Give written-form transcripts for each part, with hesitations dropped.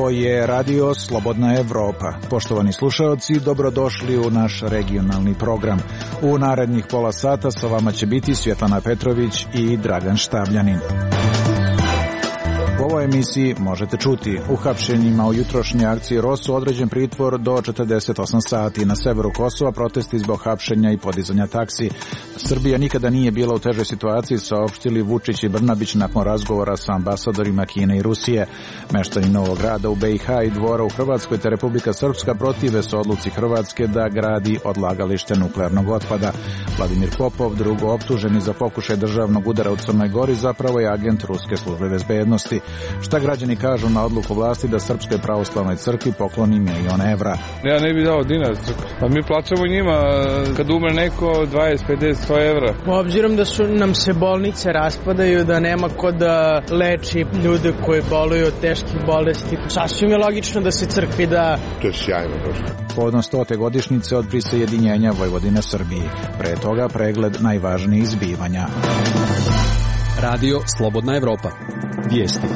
Ovo je Radio Slobodna Evropa. Poštovani slušaoci, dobrodošli u naš regionalni program. U narednih pola sata sa vama će biti Svjetlana Petrović i Dragan Štabljanin. U ovoj emisiji možete čuti: u hapšenjima u jutrošnje akcije ROSU određen pritvor do 48 sati. Na severu Kosova protesti zbog hapšenja i podizanja taksi. Srbija nikada nije bila u težoj situaciji, saopštili Vučić i Brnabić nakon razgovora sa ambasadorima Kine i Rusije. Meštani Novog Grada u BiH i Dvora u Hrvatskoj te Republika Srpska protive se odluci Hrvatske da gradi odlagalište nuklearnog otpada. Vladimir Popov, drugo optuženi za pokušaj državnog udara u Crnoj Gori, zapravo je agent Ruske službe bezbednosti. Šta građani kažu na odluku vlasti da Srpskoj pravoslavnoj crkvi pokloni $1.000.000? Ja ne bih dao dinar, pa mi plaćamo njima kad umre neko 20, 50, 100 evra. Obzirom da nam se bolnice raspadaju, da nema ko da leči ljude koji boluju od teških bolesti, sasvim je logično da se crkvi da. To je sjajno. Povodom 100. godišnjice od prisajedinjenja Vojvodine Srbiji. Pre toga pregled najvažnijih zbivanja. Radio Slobodna Evropa. Vijesti.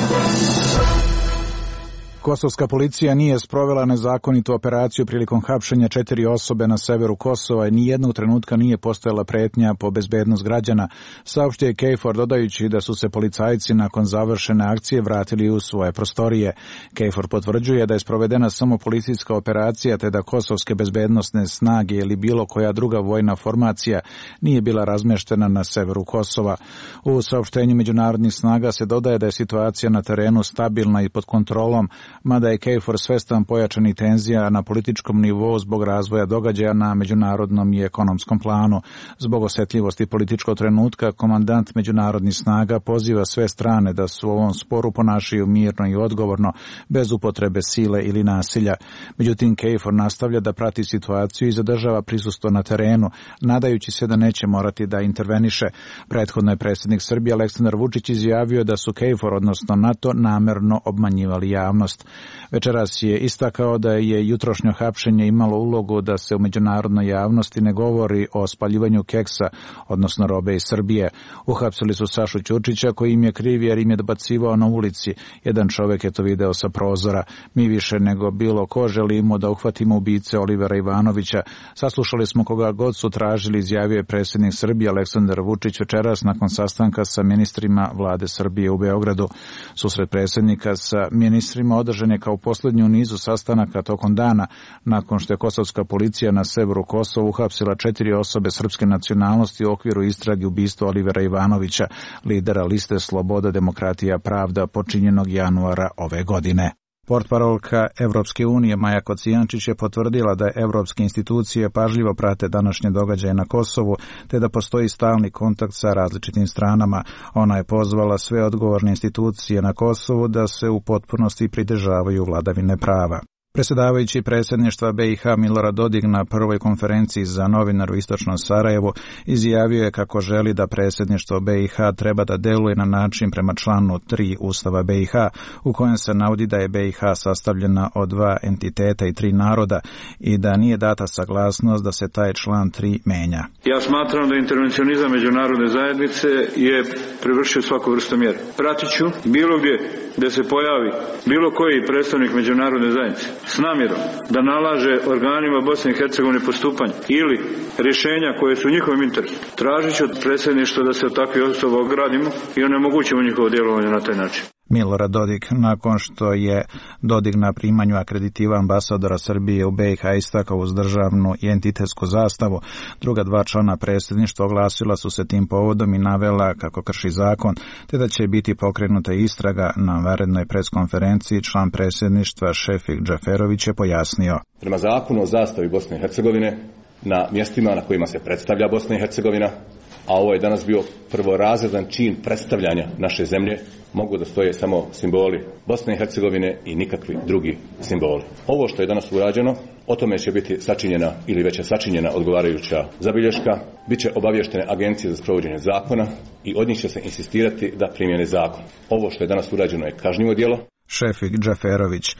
Kosovska policija nije sprovela nezakonitu operaciju prilikom hapšenja 4 osobe na severu Kosova i nijednog trenutka nije postojala pretnja po bezbednost građana, saopštio je KFOR, dodajući da su se policajci nakon završene akcije vratili u svoje prostorije. KFOR potvrđuje da je sprovedena samo policijska operacija te da kosovske bezbednosne snage ili bilo koja druga vojna formacija nije bila razmeštena na severu Kosova. U saopštenju međunarodnih snaga se dodaje da je situacija na terenu stabilna i pod kontrolom, mada je KFOR svestan pojačanih tenzija na političkom nivou zbog razvoja događaja na međunarodnom i ekonomskom planu. Zbog osetljivosti političkog trenutka, komandant međunarodnih snaga poziva sve strane da se u ovom sporu ponašaju mirno i odgovorno, bez upotrebe sile ili nasilja. Međutim, KFOR nastavlja da prati situaciju i zadržava prisustvo na terenu, nadajući se da neće morati da interveniše. Prethodno je predsjednik Srbije Aleksandar Vučić izjavio da su KFOR, odnosno NATO, namerno obmanjivali javnost. Večeras je istakao da je jutrošnjo hapšenje imalo ulogu da se u međunarodnoj javnosti ne govori o spaljivanju keksa, odnosno robe iz Srbije. Uhapsili su Sašu Ćurčića, koji im je kriv jer im je dobacivao na ulici. Jedan čovjek je to video sa prozora. Mi više nego bilo ko želimo da uhvatimo ubice Olivera Ivanovića. Saslušali smo koga god su tražili, izjavio je predsjednik Srbije Aleksandar Vučić večeras nakon sastanka sa ministrima vlade Srbije u Beogradu. Susret predsjednika sa ministrima održan je kao posljednji u nizu sastanaka tokom dana, nakon što je kosovska policija na severu Kosova uhapsila 4 osobe srpske nacionalnosti u okviru istrage ubistva Olivera Ivanovića, lidera liste Sloboda, demokratija, pravda, počinjenog januara ove godine. Portparolka Evropske unije Maja Kocijančić je potvrdila da evropske institucije pažljivo prate današnje događaje na Kosovu, te da postoji stalni kontakt sa različitim stranama. Ona je pozvala sve odgovorne institucije na Kosovu da se u potpunosti pridržavaju vladavine prava. Predsjedavajući predsjedništva BiH Milorad Dodik na prvoj konferenciji za novinare u istočnom Sarajevu izjavio je kako želi da predsjedništvo BiH treba da deluje na način prema članu 3 Ustava BiH, u kojem se navodi da je BiH sastavljena od 2 entiteta i 3 naroda i da nije data saglasnost da se taj član 3 menja. Ja smatram da intervencionizam međunarodne zajednice je prevršio svaku vrstu mjere. Pratit ću bilo gdje se pojavi bilo koji predstavnik međunarodne zajednice s namjerom da nalaže organima Bosne i Hercegovine postupanje ili rješenja koje su u njihovom interesu. Tražit ću od predsjedništva da se od takvih osoba ogradimo i onemogućimo njihovo djelovanje na taj način. Milorad Dodik, nakon što je Dodik na primanju akreditiva ambasadora Srbije u BiH istakao uz državnu i entitetsku zastavu, druga 2 člana predsjedništva oglasila su se tim povodom i navela kako krši zakon, te da će biti pokrenuta istraga. Na vanrednoj preskonferenciji član predsjedništva Šefik Džaferović je pojasnio. Prema zakonu o zastavi Bosne i Hercegovine, na mjestima na kojima se predstavlja Bosna i Hercegovina, a ovo je danas bio prvorazredan čin predstavljanja naše zemlje, mogu da stoje samo simboli Bosne i Hercegovine i nikakvi drugi simboli. Ovo što je danas urađeno, o tome će biti sačinjena ili već je sačinjena odgovarajuća zabilješka, bit će obavještene agencije za sprovođenje zakona i od njih će se insistirati da primjene zakon. Ovo što je danas urađeno je kažnjivo djelo. Šefik Džaferović.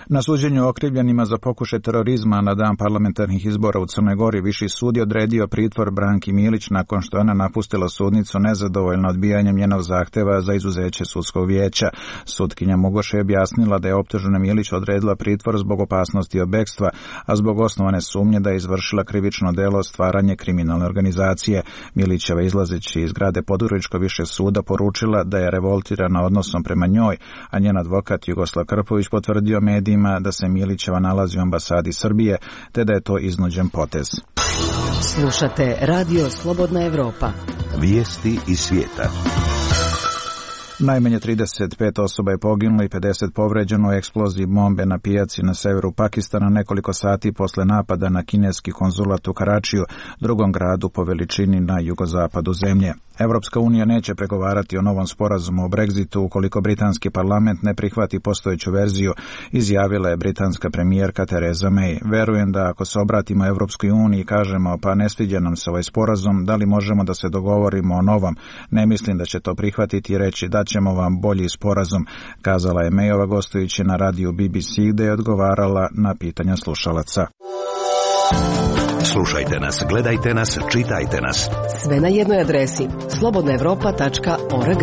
Na suđenju okrivljenima za pokušaj terorizma na dan parlamentarnih izbora u Crnoj Gori Viši sud je odredio pritvor Branki Milić nakon što ona napustila sudnicu nezadovoljna odbijanjem njenog zahteva za izuzeće sudskog vijeća. Sutkinja Mogoše je objasnila da je optužena Milić odredila pritvor zbog opasnosti od bekstva, a zbog osnovane sumnje da je izvršila krivično delo stvaranje kriminalne organizacije. Milićeva izlazeći iz zgrade Podgoričkog višeg suda poručila da je revoltirana odnosom prema njoj, a njen advokat Jugoslav Krpović potvrdio medijima da se Milićeva nalazi u ambasadi Srbije, te da je to iznuđen potez. Slušate Radio Slobodna Evropa. Vijesti iz svijeta. Najmanje 35 osoba je poginulo i 50 povređeno u eksploziji bombe na pijaci na severu Pakistana nekoliko sati posle napada na kineski konzulat u Karačiju, drugom gradu po veličini na jugozapadu zemlje. Evropska unija neće pregovarati o novom sporazumu o Brexitu ukoliko britanski parlament ne prihvati postojeću verziju, izjavila je britanska premijerka Theresa May. Verujem da ako se obratimo Evropskoj uniji i kažemo pa ne sviđa nam se ovaj sporazum, da li možemo da se dogovorimo o novom? Ne mislim da će to prihvatiti i reći da ćemo vam bolji sporazum, kazala je Mayova gostujući na radiju BBC gde je odgovarala na pitanja slušalaca. Slušajte nas, gledajte nas, čitajte nas. Sve na jednoj adresi slobodnaevropa.org.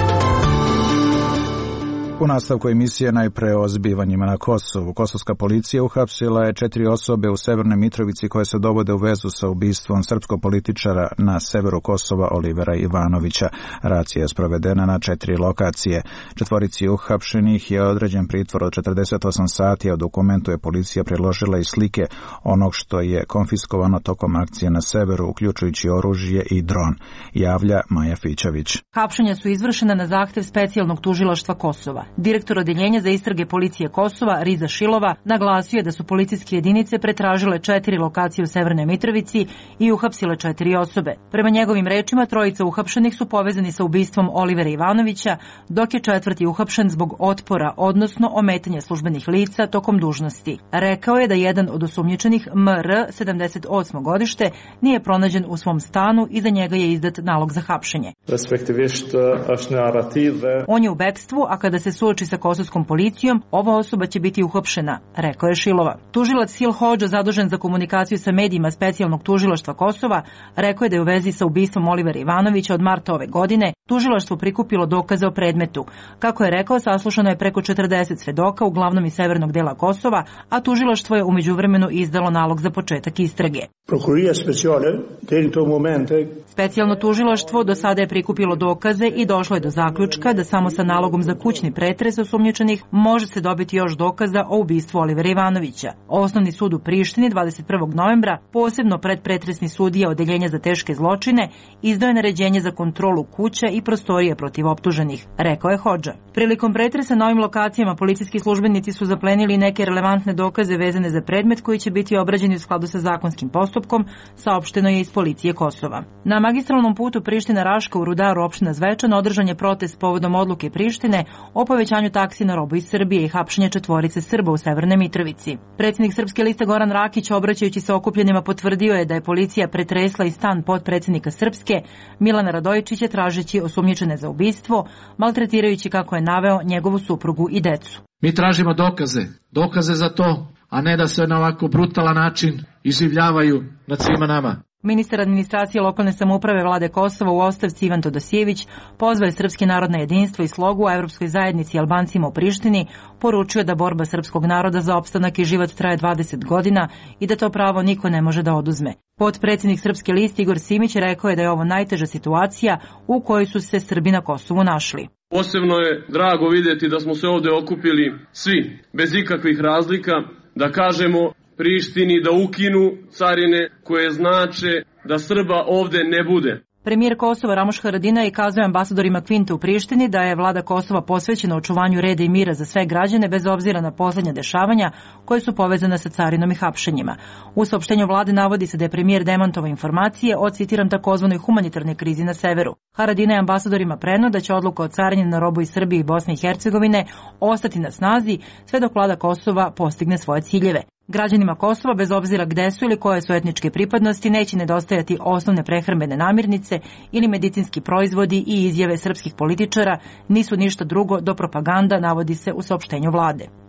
U nastavku emisije najpre o zbivanjima na Kosovu. Kosovska policija uhapsila je 4 osobe u Severnoj Mitrovici koje se dovode u vezu sa ubistvom srpskog političara na severu Kosova Olivera Ivanovića. Racija je sprovedena na 4 lokacije. 4 uhapšenih je određen pritvor od 48 sati, a u dokumentu je policija priložila i slike onog što je konfiskovano tokom akcije na severu, uključujući oružje i dron, javlja Maja Fićević. Hapšenja su izvršena na zahtev specijalnog tužilaštva Kosova. Direktor odeljenja za istrage policije Kosova, Riza Šilova, naglasio je da su policijske jedinice pretražile 4 lokacije u Severnoj Mitrovici i uhapsile 4 osobe. Prema njegovim rečima, 3 uhapšenih su povezani sa ubistvom Olivera Ivanovića, dok je 4. uhapšen zbog otpora, odnosno ometanja službenih lica tokom dužnosti. Rekao je da jedan od osumnjičenih, MR, 78. godište, nije pronađen u svom stanu i za njega je izdat nalog za hapšenje. On je u bekstvu, a kada se suoči sa kosovskom policijom, ova osoba će biti uhapšena, rekao je Šilova. Tužilac Sil Hodža, zadužen za komunikaciju sa medijima specijalnog tužilaštva Kosova, rekao je da je u vezi sa ubistvom Olivera Ivanovića od marta ove godine tužilaštvo prikupilo dokaze o predmetu. Kako je rekao, saslušano je preko 40 svedoka, uglavnom iz severnog dela Kosova, a tužilaštvo je u međuvremenu izdalo nalog za početak istrage. Specijalno tužilaštvo do sada je prikupilo dokaze i došlo je do zaključka da samo sa nalogom za kućni pretres osumnjičenih može se dobiti još dokaza o ubistvu Olivera Ivanovića. Osnovni sud u Prištini 21. novembra, posebno predpretresni sudija Odeljenja za teške zločine, izdao je naređenje za kontrolu kuća i prostorije protiv optuženih, rekao je Hodža. Prilikom pretresa na ovim lokacijama policijski službenici su zaplenili neke relevantne dokaze vezane za predmet koji će biti obrađeni u skladu sa zakonskim postupkom, saopšteno je iz policije Kosova. Na magistralnom putu Priština-Raška u Rudaru, opština Zvečan, održan je protest povodom odluke Prištine o povećanju taksi na robu iz Srbije i hapšenje 4 Srba u Severnoj Mitrovici. Predsjednik Srpske liste Goran Rakić, obraćajući se okupljenima, potvrdio je da je policija pretresla i stan potpredsjednika Srpske Milana Radojičića tražeći osumnjičene za ubistvo, maltretirajući, kako je naveo, njegovu suprugu i decu. Mi tražimo dokaze za to, a ne da se na ovako brutalan način iživljavaju nad svima nama. Ministar administracije lokalne samouprave vlade Kosova u ostavci Ivan Todosijević pozvao je Srpski narod na jedinstvo i slogu u Evropskoj zajednici i Albancima u Prištini, poručio da borba srpskog naroda za opstanak i život traje 20 godina i da to pravo niko ne može da oduzme. Potpredsjednik Srpske liste Igor Simić rekao je da je ovo najteža situacija u kojoj su se Srbi na Kosovu našli. Posebno je drago vidjeti da smo se ovdje okupili svi, bez ikakvih razlika, da kažemo Prištini da ukinu carine koje znače da Srba ovdje ne bude. Premijer Kosova Ramoš Haradinaj kazao ambasadorima Kvinte u Prištini da je vlada Kosova posvećena očuvanju reda i mira za sve građane bez obzira na posljednja dešavanja koje su povezane sa carinom i hapšenjima. U saopštenju vlade navodi se da je premijer demantovao informacije o, citiram, takozvanoj humanitarnoj krizi na severu. Haradinaj ambasadorima preneo da će odluka o carinjenju na robu iz Srbije i Bosne i Hercegovine ostati na snazi sve dok vlada Kosova postigne svoje ciljeve. Građanima Kosova, bez obzira gde su ili koje su etničke pripadnosti, neće nedostajati osnovne prehrambene namirnice ili medicinski proizvodi i izjave srpskih političara nisu ništa drugo do propaganda, navodi se u saopštenju vlade.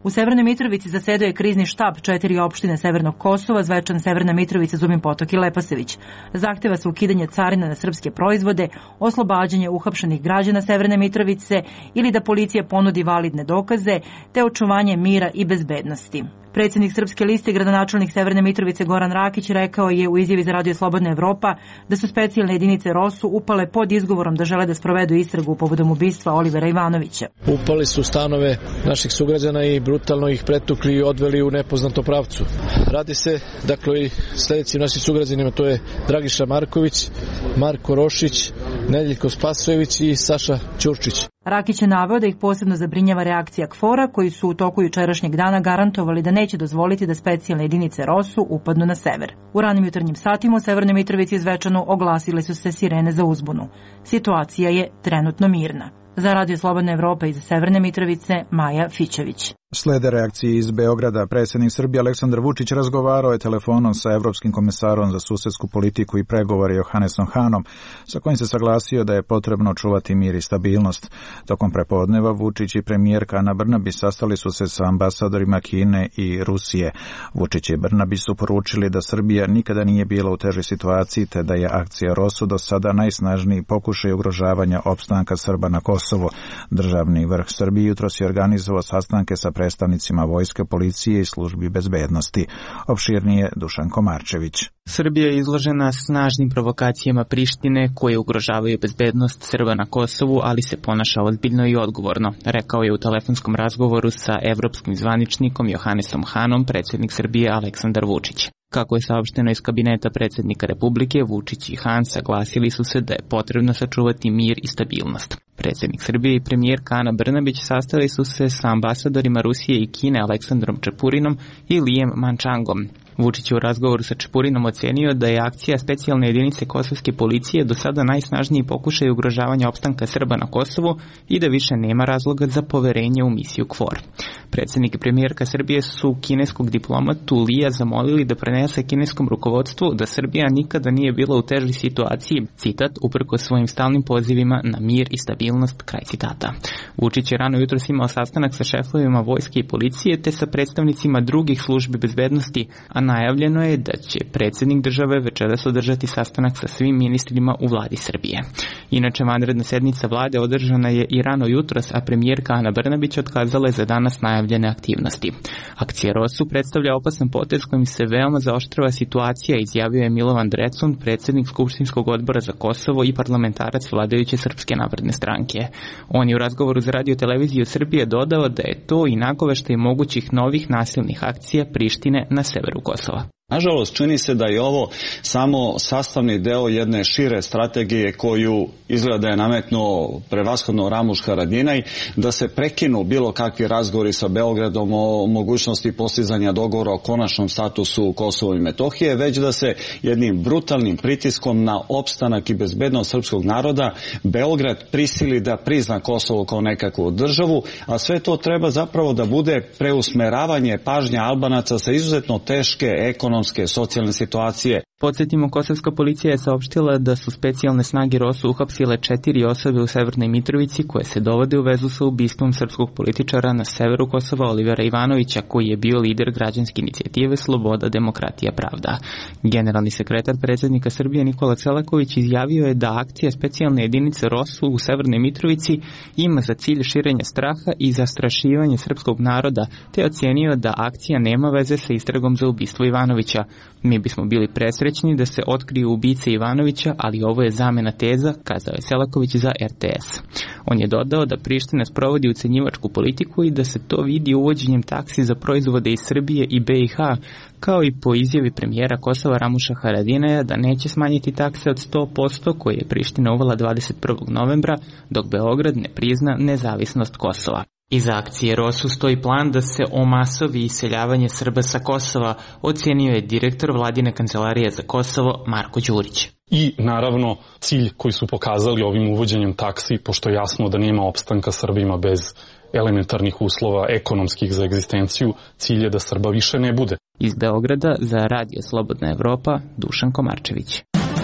U Severnoj Mitrovici zasedao je krizni štab 4 opštine Severnog Kosova, Zvečan, Severna Mitrovica, Zubin Potok i Leposavić. Zahteva se ukidanje carina na srpske proizvode, oslobađanje uhapšenih građana Severne Mitrovice ili da policija ponudi validne dokaze, te očuvanje mira i bezbednosti. Predsjednik Srpske liste, gradonačelnik Severne Mitrovice Goran Rakić, rekao je u izjavi za Radio Slobodna Evropa da su specijalne jedinice ROSU upale pod izgovorom da žele da sprovedu istragu povodom ubistva Olivera Ivanovića. Upali su stanove naših sugrađana i brutalno ih pretukli i odveli u nepoznatom pravcu. Radi se, dakle, i sljedećim našim sugrađanima, to je Dragiša Marković, Marko Rošić, Nedeljko Spasojević i Saša Ćurčić. Rakić je naveo da ih posebno zabrinjava reakcija KFOR-a, koji su u toku jučerašnjeg dana garantovali da neće dozvoliti da specijalne jedinice ROSU upadnu na sever. U ranim jutarnjim satima u Severnoj Mitrovici i Zvečanu oglasile su se sirene za uzbunu. Situacija je trenutno mirna. Za Radio Slobodna Evropa iz Severne Mitrovice, Maja Fićević. Slede reakcije iz Beograda. Predsjednik Srbije Aleksandar Vučić razgovarao je telefonom sa Evropskim komisarom za susedsku politiku i pregovore Johannesom Hanom, sa kojim se saglasio da je potrebno čuvati mir i stabilnost. Tokom prepodneva Vučić i premijerka Ana Brnabić sastali su se sa ambasadorima Kine i Rusije. Vučić i Brnabić su poručili da Srbija nikada nije bila u težoj situaciji, te da je akcija ROSU do sada najsnažniji pokušaj ugrožavanja opstanka Srba na Kosovu. Državni vrh Srbije jutros je organizovao sastanke sa predstavnicima vojske, policije i službi bezbednosti. Opširnije Dušan Komarčević. Srbija je izložena snažnim provokacijama Prištine koje ugrožavaju bezbednost Srba na Kosovu, ali se ponaša ozbiljno i odgovorno, rekao je u telefonskom razgovoru sa evropskim zvaničnikom Johannesom Hanom predsjednik Srbije Aleksandar Vučić. Kako je saopšteno iz kabineta predsjednika Republike, Vučić i Han saglasili su se da je potrebno sačuvati mir i stabilnost. Predsjednik Srbije i premijerka Ana Brnabić sastali su se sa ambasadorima Rusije i Kine Aleksandrom Čepurinom i Lijem Mančangom. Vučić je u razgovoru sa Čepurinom ocenio da je akcija specijalne jedinice kosovske policije do sada najsnažniji pokušaj ugrožavanja opstanka Srba na Kosovu i da više nema razloga za poverenje u misiju KFOR. Predsjednik i premijerka Srbije su kineskog diplomatu Lija zamolili da prenese kineskom rukovodstvu da Srbija nikada nije bila u težoj situaciji, citat, uprkos svojim stalnim pozivima na mir i stabilnost, kraj citata. Vučić je rano jutros imao sastanak sa šefovima vojske i policije te sa predstavnicima drugih službi bezbednosti, a najavljeno je da će predsjednik države večeras održati sastanak sa svim ministrima u vladi Srbije. Inače, vanredna sednica vlade održana je i rano jutros, a premijerka Ana Brnabić otkazala je za danas najavljene aktivnosti. Akcija ROSU predstavlja opasan potez kojim se veoma zaoštrava situacija, izjavio je Milovan Drecun, predsjednik Skupštinskog odbora za Kosovo i parlamentarac vladajuće Srpske napredne stranke. On je u razgovoru za Radio televiziju Srbije dodao da je to i nagoveštaj mogućih novih nasilnih akcija Prištine na severu Kosova. Nažalost, čini se da je ovo samo sastavni deo jedne šire strategije koju izgleda je nametnuo prevashodno Ramuš Haradinaj, da se prekinu bilo kakvi razgovori sa Beogradom o mogućnosti postizanja dogovora o konačnom statusu Kosova i Metohije, već da se jednim brutalnim pritiskom na opstanak i bezbednost srpskog naroda Beograd prisili da prizna Kosovo kao nekakvu državu, a sve to treba zapravo da bude preusmeravanje pažnje Albanaca sa izuzetno teške ekonomske, socijalne situacije. Podsjetimo, kosovska policija je saopštila da su specijalne snage ROSU uhapsile 4 osobe u Severnoj Mitrovici koje se dovode u vezu sa ubistvom srpskog političara na severu Kosova Olivera Ivanovića, koji je bio lider građanske inicijative Sloboda, demokratija, pravda. Generalni sekretar predsjednika Srbije Nikola Selaković izjavio je da akcija specijalne jedinice ROSU u Severnoj Mitrovici ima za cilj širenje straha i zastrašivanje srpskog naroda, te ocenio da akcija nema veze sa istragom za ubistvo Ivanovića. Mi bismo bili presrećni da se otkriju ubice Ivanovića, ali ovo je zamena teza, kazao je Selaković za RTS. On je dodao da Priština sprovodi ucenjivačku politiku i da se to vidi uvođenjem taksi za proizvode iz Srbije i BiH, kao i po izjavi premijera Kosova Ramuša Haradinaja da neće smanjiti takse od 100% koje je Priština uvela 21. novembra, dok Beograd ne prizna nezavisnost Kosova. Iza akcije ROSU stoji plan da se omasovi iseljavanje Srba sa Kosova, ocenio je direktor vladine kancelarije za Kosovo Marko Đurić. I naravno cilj koji su pokazali ovim uvođenjem taksi, pošto je jasno da nema opstanka Srbima bez elementarnih uslova ekonomskih za egzistenciju, cilj je da Srba više ne bude. Iz Beograda za Radio Slobodna Evropa, Dušan Komarčević.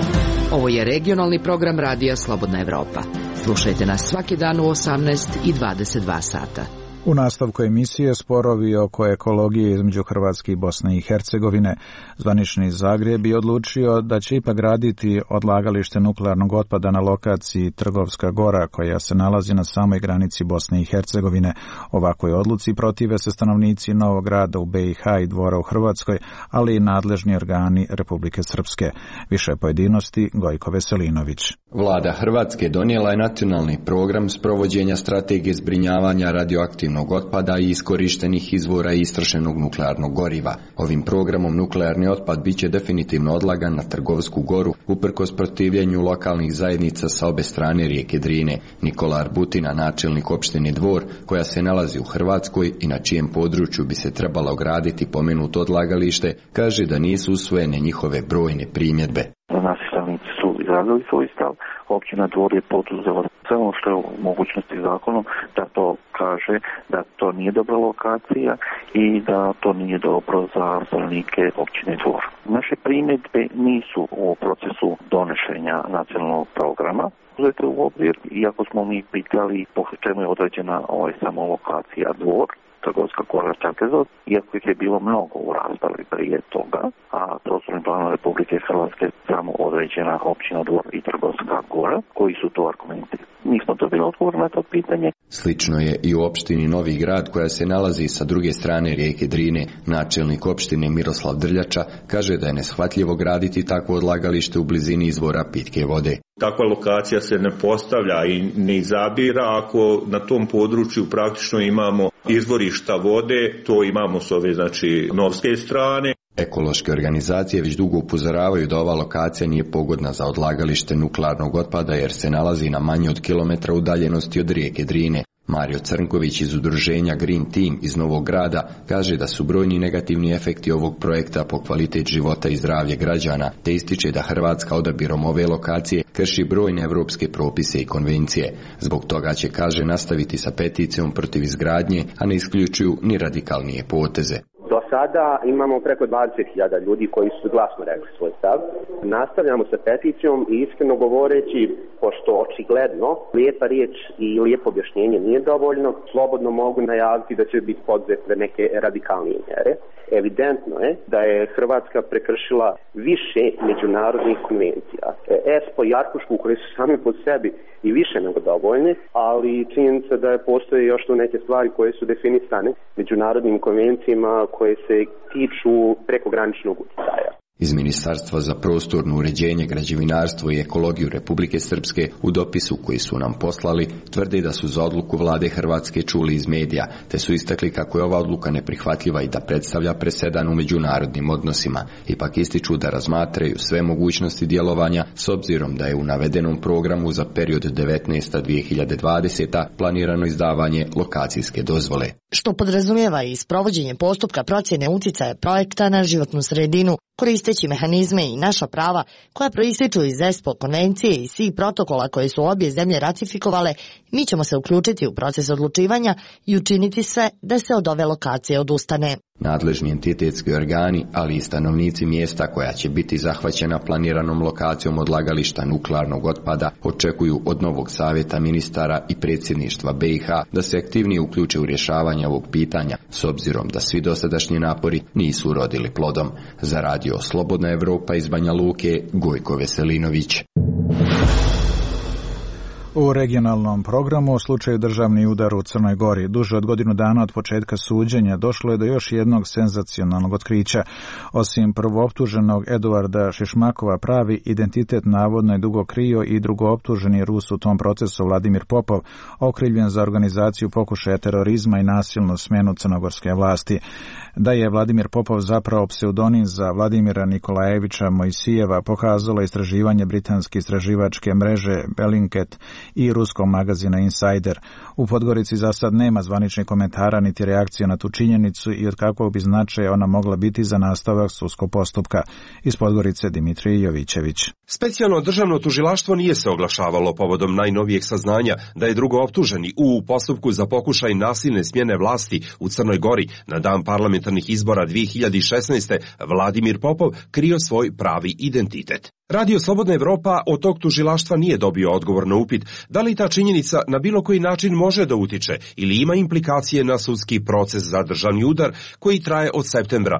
Ovo je regionalni program Radija Slobodna Evropa. Slušajte nas svaki dan u 18 i 22 sata. U nastavku emisije sporovi oko ekologije između Hrvatske i Bosne i Hercegovine. Zvanični Zagreb je odlučio da će ipak graditi odlagalište nuklearnog otpada na lokaciji Trgovska Gora, koja se nalazi na samoj granici Bosne i Hercegovine. Ovakvoj odluci protive se stanovnici Novog Grada u BiH i Dvora u Hrvatskoj, ali i nadležni organi Republike Srpske. Više pojedinosti Gojko Veselinović. Vlada Hrvatske donijela je nacionalni program sprovođenja strategije zbrinjavanja radioaktivnog otpada i iskorištenih izvora istrošenog nuklearnog goriva. Ovim programom nuklearni otpad biće definitivno odlagan na Trgovsku Goru uprkos protivljenju lokalnih zajednica sa obe strane rijeke Drine. Nikola Arbutina, načelnik opštine Dvor, koja se nalazi u Hrvatskoj i na čijem području bi se trebalo graditi pomenuto odlagalište, kaže da nisu usvojene njihove brojne primjedbe. Naši stanovnici su izrazili svoj stav, općina Dvor je poduzela sve ono što je u mogućnosti zakonom da to kaže da to nije dobra lokacija i da to nije dobro za stanovnike općine Dvor. Naše primjedbe nisu u procesu donošenja nacionalnog programa uzete u obzir, iako smo mi pitali po čemu je određena samo lokacija Dvor, Trgovska Gora, Čakezov, iako ih je bilo mnogo u raspravi prije toga, a prostornim planom Republike Hrvatske samo određena općina Dvor i Trgovska Gora, koji su to argumenti. Nismo dobili odgovor na to pitanje. Slično je i u opštini Novi Grad, koja se nalazi sa druge strane rijeke Drine. Načelnik opštine Miroslav Drljača kaže da je neshvatljivo graditi takvo odlagalište u blizini izvora pitke vode. Takva lokacija se ne postavlja i ne izabira ako na tom području praktično imamo izvorišta vode, to imamo s ove novske strane. Ekološke organizacije već dugo upozoravaju da ova lokacija nije pogodna za odlagalište nuklearnog otpada jer se nalazi na manje od kilometra udaljenosti od rijeke Drine. Mario Crnković iz udruženja Green Team iz Novog Grada kaže da su brojni negativni efekti ovog projekta po kvalitet života i zdravlje građana, te ističe da Hrvatska odabirom ove lokacije krši brojne evropske propise i konvencije. Zbog toga će, kaže, nastaviti sa peticijom protiv izgradnje, a ne isključuju ni radikalnije poteze. Do sada imamo preko 20.000 ljudi koji su glasno rekli svoj stav. Nastavljamo sa peticijom i iskreno govoreći, pošto očigledno lijepa riječ i lijepo objašnjenje nije dovoljno, slobodno mogu najaviti da će biti podzete neke radikalnije mjere. Evidentno je da je Hrvatska prekršila više međunarodnih konvencija. ESPO i Arhušku koje su sami po sebi i više nego dovoljne, ali činjenica da postoje još tu neke stvari koje su definisane međunarodnim konvencijama koje se tiču prekograničnog utjecaja. Iz Ministarstva za prostorno uređenje, građevinarstvo i ekologiju Republike Srpske u dopisu koji su nam poslali tvrde da su za odluku vlade Hrvatske čuli iz medija, te su istakli kako je ova odluka neprihvatljiva i da predstavlja presedan u međunarodnim odnosima. Ipak ističu da razmatraju sve mogućnosti djelovanja s obzirom da je u navedenom programu za period 19-2020 planirano izdavanje lokacijske dozvole. Što podrazumijeva i sprovođenje postupka procjene utjecaja projekta na životnu sredinu, koristeći mehanizme i naša prava koja proističu iz ESPO konvencije i svih protokola koje su obje zemlje ratifikovale, mi ćemo se uključiti u proces odlučivanja i učiniti sve da se od ove lokacije odustane. Nadležni entitetski organi, ali i stanovnici mjesta koja će biti zahvaćena planiranom lokacijom odlagališta nuklearnog otpada, očekuju od novog savjeta ministara i predsjedništva BiH da se aktivnije uključe u rješavanje ovog pitanja, s obzirom da svi dosadašnji napori nisu urodili plodom. Za radio Slobodna Evropa iz Banja Luke, Gojko Veselinović. U regionalnom programu o slučaju državni udar u Crnoj Gori duže od godinu dana od početka suđenja došlo je do još jednog senzacionalnog otkrića. Osim prvooptuženog Eduarda Šišmakova, pravi identitet navodno je dugo krio i drugooptuženi Rus u tom procesu Vladimir Popov, okrivljen za organizaciju pokušaja terorizma i nasilnu smjenu crnogorske vlasti. Da je Vladimir Popov zapravo pseudonim za Vladimira Nikolajevića Mojsijeva pokazalo istraživanje britanske istraživačke mreže Bellingcat i ruskog magazina Insider. U Podgorici za sad nema zvaničnih komentara niti reakcija na tu činjenicu i od kakvog bi značaja ona mogla biti za nastavak sudskog postupka. Iz Podgorice Dimitrij Jovićević. Specijalno državno tužilaštvo nije se oglašavalo povodom najnovijeg saznanja da je drugooptuženi u postupku za pokušaj nasilne smjene vlasti u Crnoj Gori na dan parlamentarnih izbora 2016. Vladimir Popov krio svoj pravi identitet. Radio Slobodna Evropa od tog tužilaštva nije dobio odgovor na upit da li ta činjenica na bilo koji način može da utiče ili ima implikacije na sudski proces za državni udar koji traje od septembra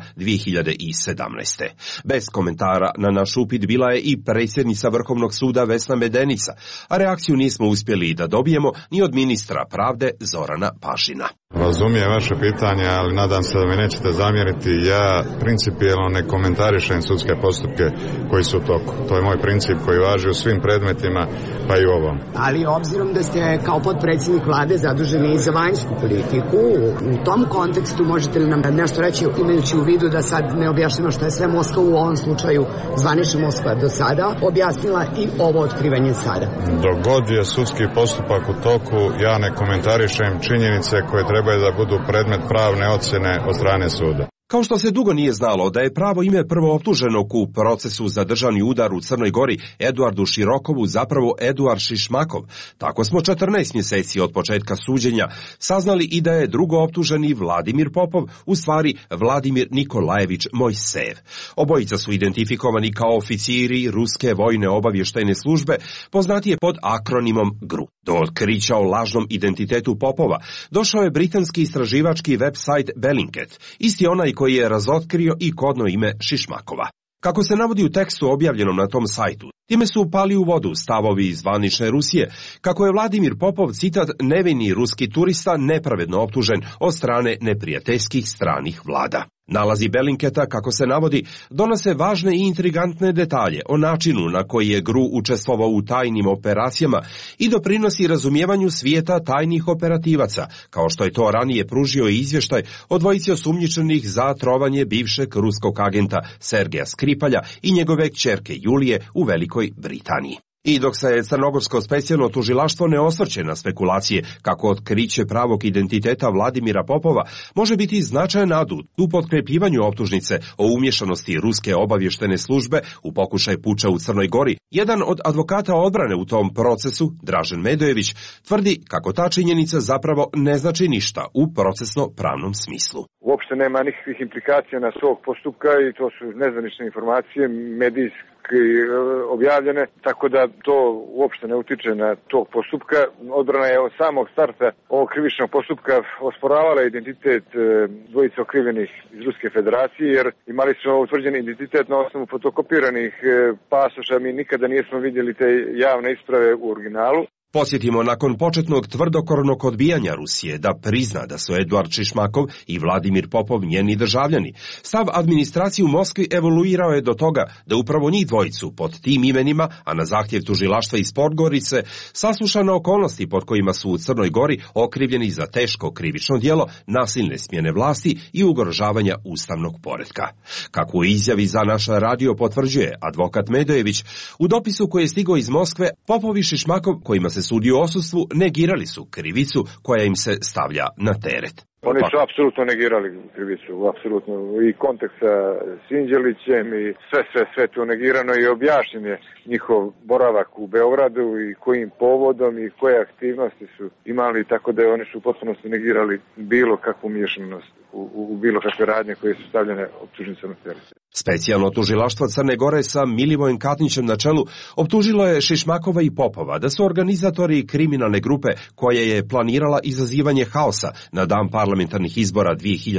2017. Bez komentara na naš upit bila je i predsjednica Vrhovnog suda Vesna Medenica, a reakciju nismo uspjeli da dobijemo ni od ministra pravde Zorana Pašina. Razumijem vaše pitanje, ali nadam se da mi nećete zamjeriti. Ja principijelno ne komentarišem sudske postupke koji su u toku. To je moj princip koji važi u svim predmetima, pa i u ovom. Ali obzirom da ste kao potpredsjednik vlade zaduženi za vanjsku politiku, u tom kontekstu možete li nam nešto reći, imajući u vidu da sad ne objašnjamo što je sve Moskva u ovom slučaju, zvanična Moskva do sada, objasnila i ovo otkrivanje sada? Dok god je sudski postupak u toku, ja ne komentarišem činjenice koje trebaju da budu predmet pravne ocjene od strane suda. Kao što se dugo nije znalo da je pravo ime prvooptuženog u procesu za državni udar u Crnoj Gori Eduardu Širokovu zapravo Eduard Šišmakov, tako smo 14 mjeseci od početka suđenja saznali i da je drugooptuženi Vladimir Popov u stvari Vladimir Nikolajević Mojsejev. Obojica su identifikovani kao oficiri ruske vojne obavještajne službe, poznatije pod akronimom GRU. Do otkrića o lažnom identitetu Popova došao je britanski istraživački website Bellingcat, isti onaj koji je razotkrio i kodno ime Šišmakova. Kako se navodi u tekstu objavljenom na tom sajtu, time su upali u vodu stavovi iz zvanične Rusije, kako je Vladimir Popov, citat, nevini ruski turista nepravedno optužen od strane neprijateljskih stranih vlada. Nalazi Bellingcata, kako se navodi, donose važne i intrigantne detalje o načinu na koji je GRU učestvovao u tajnim operacijama i doprinosi razumijevanju svijeta tajnih operativaca, kao što je to ranije pružio i izvještaj o dvojici osumnjičenih za trovanje bivšeg ruskog agenta Sergeja Skripalja i njegove kćerke Julije u Velikoj Britaniji. I dok se crnogorsko specijalno tužilaštvo ne osvrće na spekulacije kako otkriće pravog identiteta Vladimira Popova može biti značajan adut u potkrepljivanju optužnice o umješanosti ruske obavještene službe u pokušaj puča u Crnoj Gori, jedan od advokata odbrane u tom procesu, Dražen Medojević, tvrdi kako ta činjenica zapravo ne znači ništa u procesno-pravnom smislu. Uopšte nema nikakvih implikacija na svog postupka i to su nezvanične informacije, medijski objavljene, tako da to uopšte ne utiče na tog postupka. Odbrana je od samog starta ovog krivičnog postupka osporavala identitet dvojice okrivljenih iz Ruske federacije, jer imali smo utvrđen identitet na osnovu fotokopiranih pasoša, mi nikada nismo vidjeli te javne isprave u originalu. Posjetimo, nakon početnog tvrdokornog odbijanja Rusije da prizna da su Eduard Šišmakov i Vladimir Popov njeni državljani, stav administracije u Moskvi evoluirao je do toga da upravo njih dvojicu pod tim imenima, a na zahtjev tužilaštva iz Podgorice, saslušane okolnosti pod kojima su u Crnoj Gori okrivljeni za teško krivično djelo nasilne smjene vlasti i ugrožavanja ustavnog poretka. Kako u izjavi za naš radio potvrđuje advokat Medojević, u dopisu koji je stigao iz Moskve, Popov i Šišmakov, kojima se sudi u odsustvu, negirali su krivicu koja im se stavlja na teret. Oni su apsolutno negirali krivicu, apsolutno i kontekst sa Sinđelićem i sve tu negirano i objašnjen je njihov boravak u Beogradu i kojim povodom i koje aktivnosti su imali, tako da oni su u potpunosti negirali bilo kakvu miješanost u bilo kakve radnje koje su stavljene optužnicama na teret. Specijalno tužilaštvo Crne Gore sa Milivojem Katnićem na čelu optužilo je Šišmakova i Popova da su organizatori kriminalne grupe koja je planirala izazivanje haosa na dan parlamentarnih izbora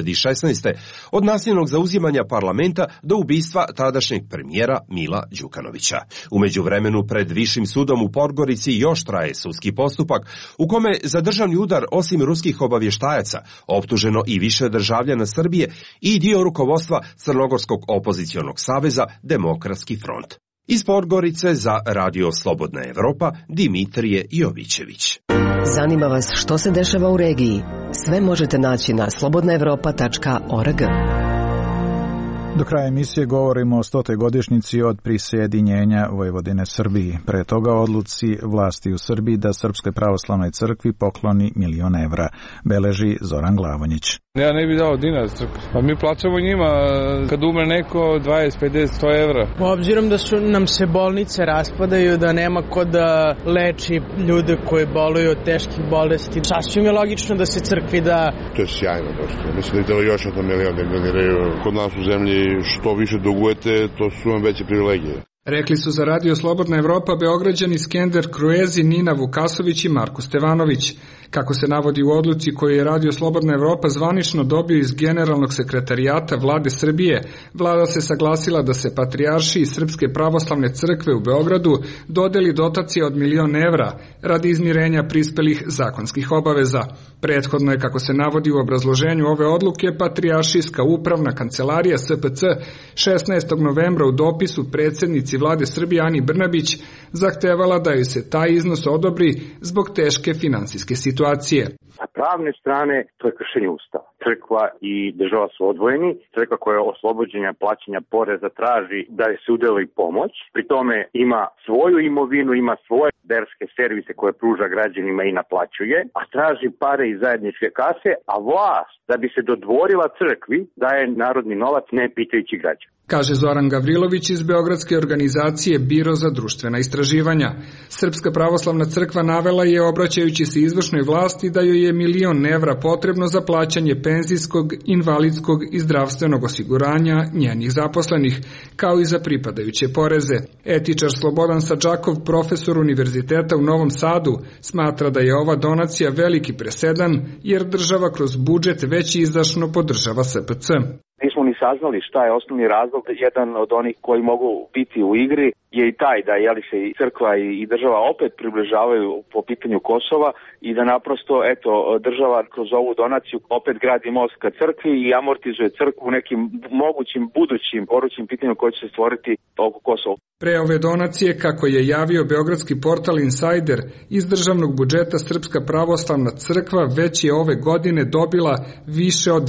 2016. od nasilnog zauzimanja parlamenta do ubistva tadašnjeg premijera Mila Đukanovića. U međuvremenu pred Višim sudom u Podgorici još traje sudski postupak u kome za državni udar osim ruskih obavještajaca optuženo i više državljana Srbije i dio rukovodstva Crnogorskog opozicionog saveza Demokratski front. Iz Podgorice za Radio Slobodna Evropa, Dimitrije Jovićević. Zanima vas što se dešava u regiji? Sve možete naći na slobodnaevropa.org. Do kraja emisije govorimo o 100. godišnjici od prisjedinjenja Vojvodine Srbiji. Pre toga odluci vlasti u Srbiji da Srpskoj pravoslavnoj crkvi pokloni 1.000.000 evra, beleži Zoran Glavonjić. Ja ne bih dao dinar crkvi. Pa mi plaćamo njima kad umre neko 20, 50, 100 evra. Obzirom da su nam se bolnice raspadaju, da nema ko da leči ljude koji boluju od teških bolesti, sasvim je logično da se crkvi da... To je sjajno došlo. Mislim da je telo još od milion da doniraju. Kod nas u zemlji što više dugujete, to su vam veće privilegije. Rekli su za Radio Slobodna Evropa Beograđani Skender Kruezi, Nina Vukasović i Marko Stevanović. Kako se navodi u odluci koju je Radio Slobodna Evropa zvanično dobio iz Generalnog sekretarijata Vlade Srbije, vlada se saglasila da se Patrijaršiji Srpske pravoslavne crkve u Beogradu dodeli dotacija od 1.000.000 evra radi izmirenja prispelih zakonskih obaveza. Prethodno je, kako se navodi u obrazloženju ove odluke, Patrijaršijska upravna kancelarija SPC 16. novembra u dopisu predsjednici Vlade Srbije Ani Brnabić zahtevala da joj se taj iznos odobri zbog teške finansijske situacije. Sa pravne strane to je kršenje Ustava. Crkva i država su odvojeni. Crkva koja je oslobođenja plaćanja poreza traži da je se udeli pomoć. Pri tome ima svoju imovinu, ima svoje verske servise koje pruža građanima i naplaćuje, a traži pare iz zajedničke kase, a vlast da bi se dodvorila crkvi daje narodni novac ne pitajući građana. Kaže Zoran Gavrilović iz beogradske organizacije Biro za društvena istraživanja. Srpska pravoslavna crkva navela je, obraćajući se izvršnoj vlasti, da joj je 1.000.000 evra potrebno za plaćanje penzijskog, invalidskog i zdravstvenog osiguranja njenih zaposlenih, kao i za pripadajuće poreze. Etičar Slobodan Sadžakov, profesor Univerziteta u Novom Sadu, smatra da je ova donacija veliki presedan, jer država kroz budžet već izdašno podržava SPC. Nismo ni saznali šta je osnovni razlog. Jedan od onih koji mogu biti u igri je i taj da se i crkva i država opet približavaju po pitanju Kosova i da naprosto država kroz ovu donaciju opet gradi most ka crkvi i amortizuje crkvu u nekim mogućim budućim gorućim pitanjima koje će se stvoriti oko Kosova. Pre ove donacije, kako je javio beogradski portal Insider, iz državnog budžeta Srpska pravoslavna crkva već je ove godine dobila više od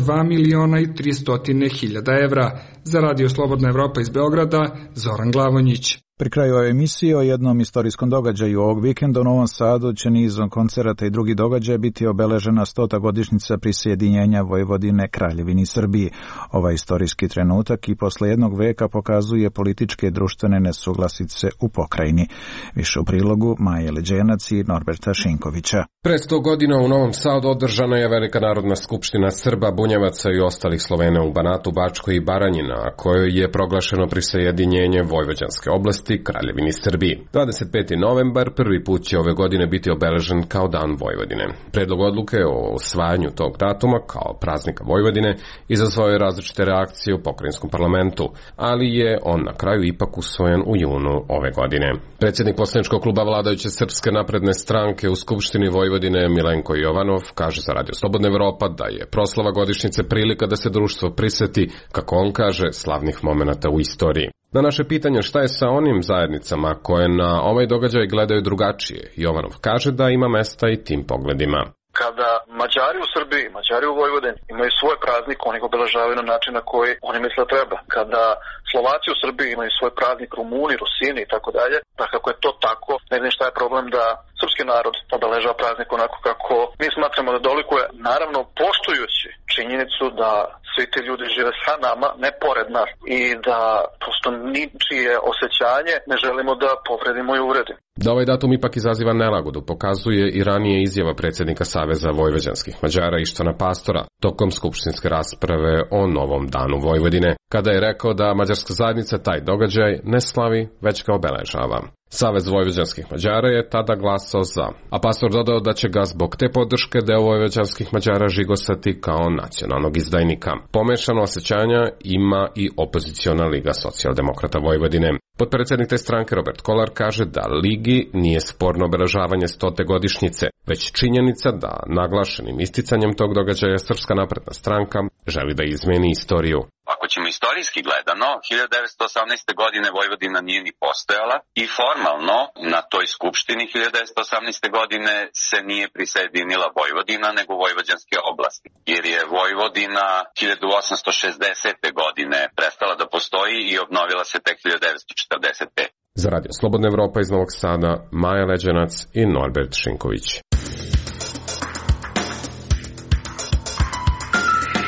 2.300.000 evra. Za Radio Slobodna Evropa iz Beograda, Zoran Glavonjić. Pri kraju ove emisije o jednom istorijskom događaju ovog vikenda u Novom Sadu će nizom koncerata i drugi događaj biti obeležena 100. godišnjica prisjedinjenja Vojvodine Kraljevini Srbiji. Ovaj istorijski trenutak i posle jednog veka pokazuje političke i društvene nesuglasice u pokrajini. Više u prilogu Maje Leđenac i Norberta Šinkovića. Pre 100 godina u Novom Sadu održana je Velika narodna skupština Srba, Bunjevaca i ostalih Slovena u Banatu, Bačkoj i Baranji, na kojoj je proglašeno prisjedinjenje Vojvođanske oblasti Kraljevini Srbiji. 25. novembar prvi put će ove godine biti obeležen kao Dan Vojvodine. Predlog odluke o usvajanju tog datuma kao praznika Vojvodine izazvao je različite reakcije u pokrajinskom parlamentu, ali je on na kraju ipak usvojen u junu ove godine. Predsjednik poslaničkog kluba vladajuće Srpske napredne stranke u Skupštini Vojvodine Milenko Jovanov kaže za Radio Slobodna Evropa da je proslava godišnjice prilika da se društvo priseti, kako on kaže, slavnih momenata u istoriji. Na naše pitanje šta je sa onim zajednicama koje na ovaj događaj gledaju drugačije, Jovanov kaže da ima mesta i tim pogledima. Kada Mađari u Srbiji, Mađari u Vojvodini imaju svoj praznik, oni ga obeležavaju na način na koji oni misle da treba. Kada Slovaci u Srbiji imaju svoj praznik, Rumuni, Rusini i tako dalje, pa kako je to tako, ne znam šta je problem da srpski narod obeležava praznik onako kako mi smatramo da dolikuje, naravno poštujući činjenicu da svi ti ljudi žive sa nama, ne pored nas, i da prosto ničije osjećanje ne želimo da povredimo i uvredimo. Da ovaj datum ipak izaziva nelagodu pokazuje i ranije izjava predsjednika Saveza vojvođanskih Mađara Ištvana Pastora tokom skupštinske rasprave o novom danu Vojvodine, kada je rekao da mađarska zajednica taj događaj ne slavi, već ga obeležava. Savez vojvođanskih Mađara je tada glasao za, a Pastor dodao da će ga zbog te podrške deo vojvođanskih Mađara žigosati kao nacionalnog izdajnika. Pomešano osjećanja ima i opoziciona Liga socijaldemokrata Vojvodine. Potpredsjednik te stranke Robert Kolar kaže da Ligi nije sporno obeležavanje 100. godišnjice, već činjenica da naglašenim isticanjem tog događaja Srpska napredna stranka želi da izmeni istoriju. Ako ćemo istorijski gledano, 1918. godine Vojvodina nije ni postojala i formalno na toj skupštini 1918. godine se nije prisjedinila Vojvodina nego vojvođanske oblasti, jer je Vojvodina 1860. godine prestala da postoji i obnovila se tek 1945. Za Radio Slobodna Evropa iz Novog Sada, Maja Leđenac i Norbert Šinković.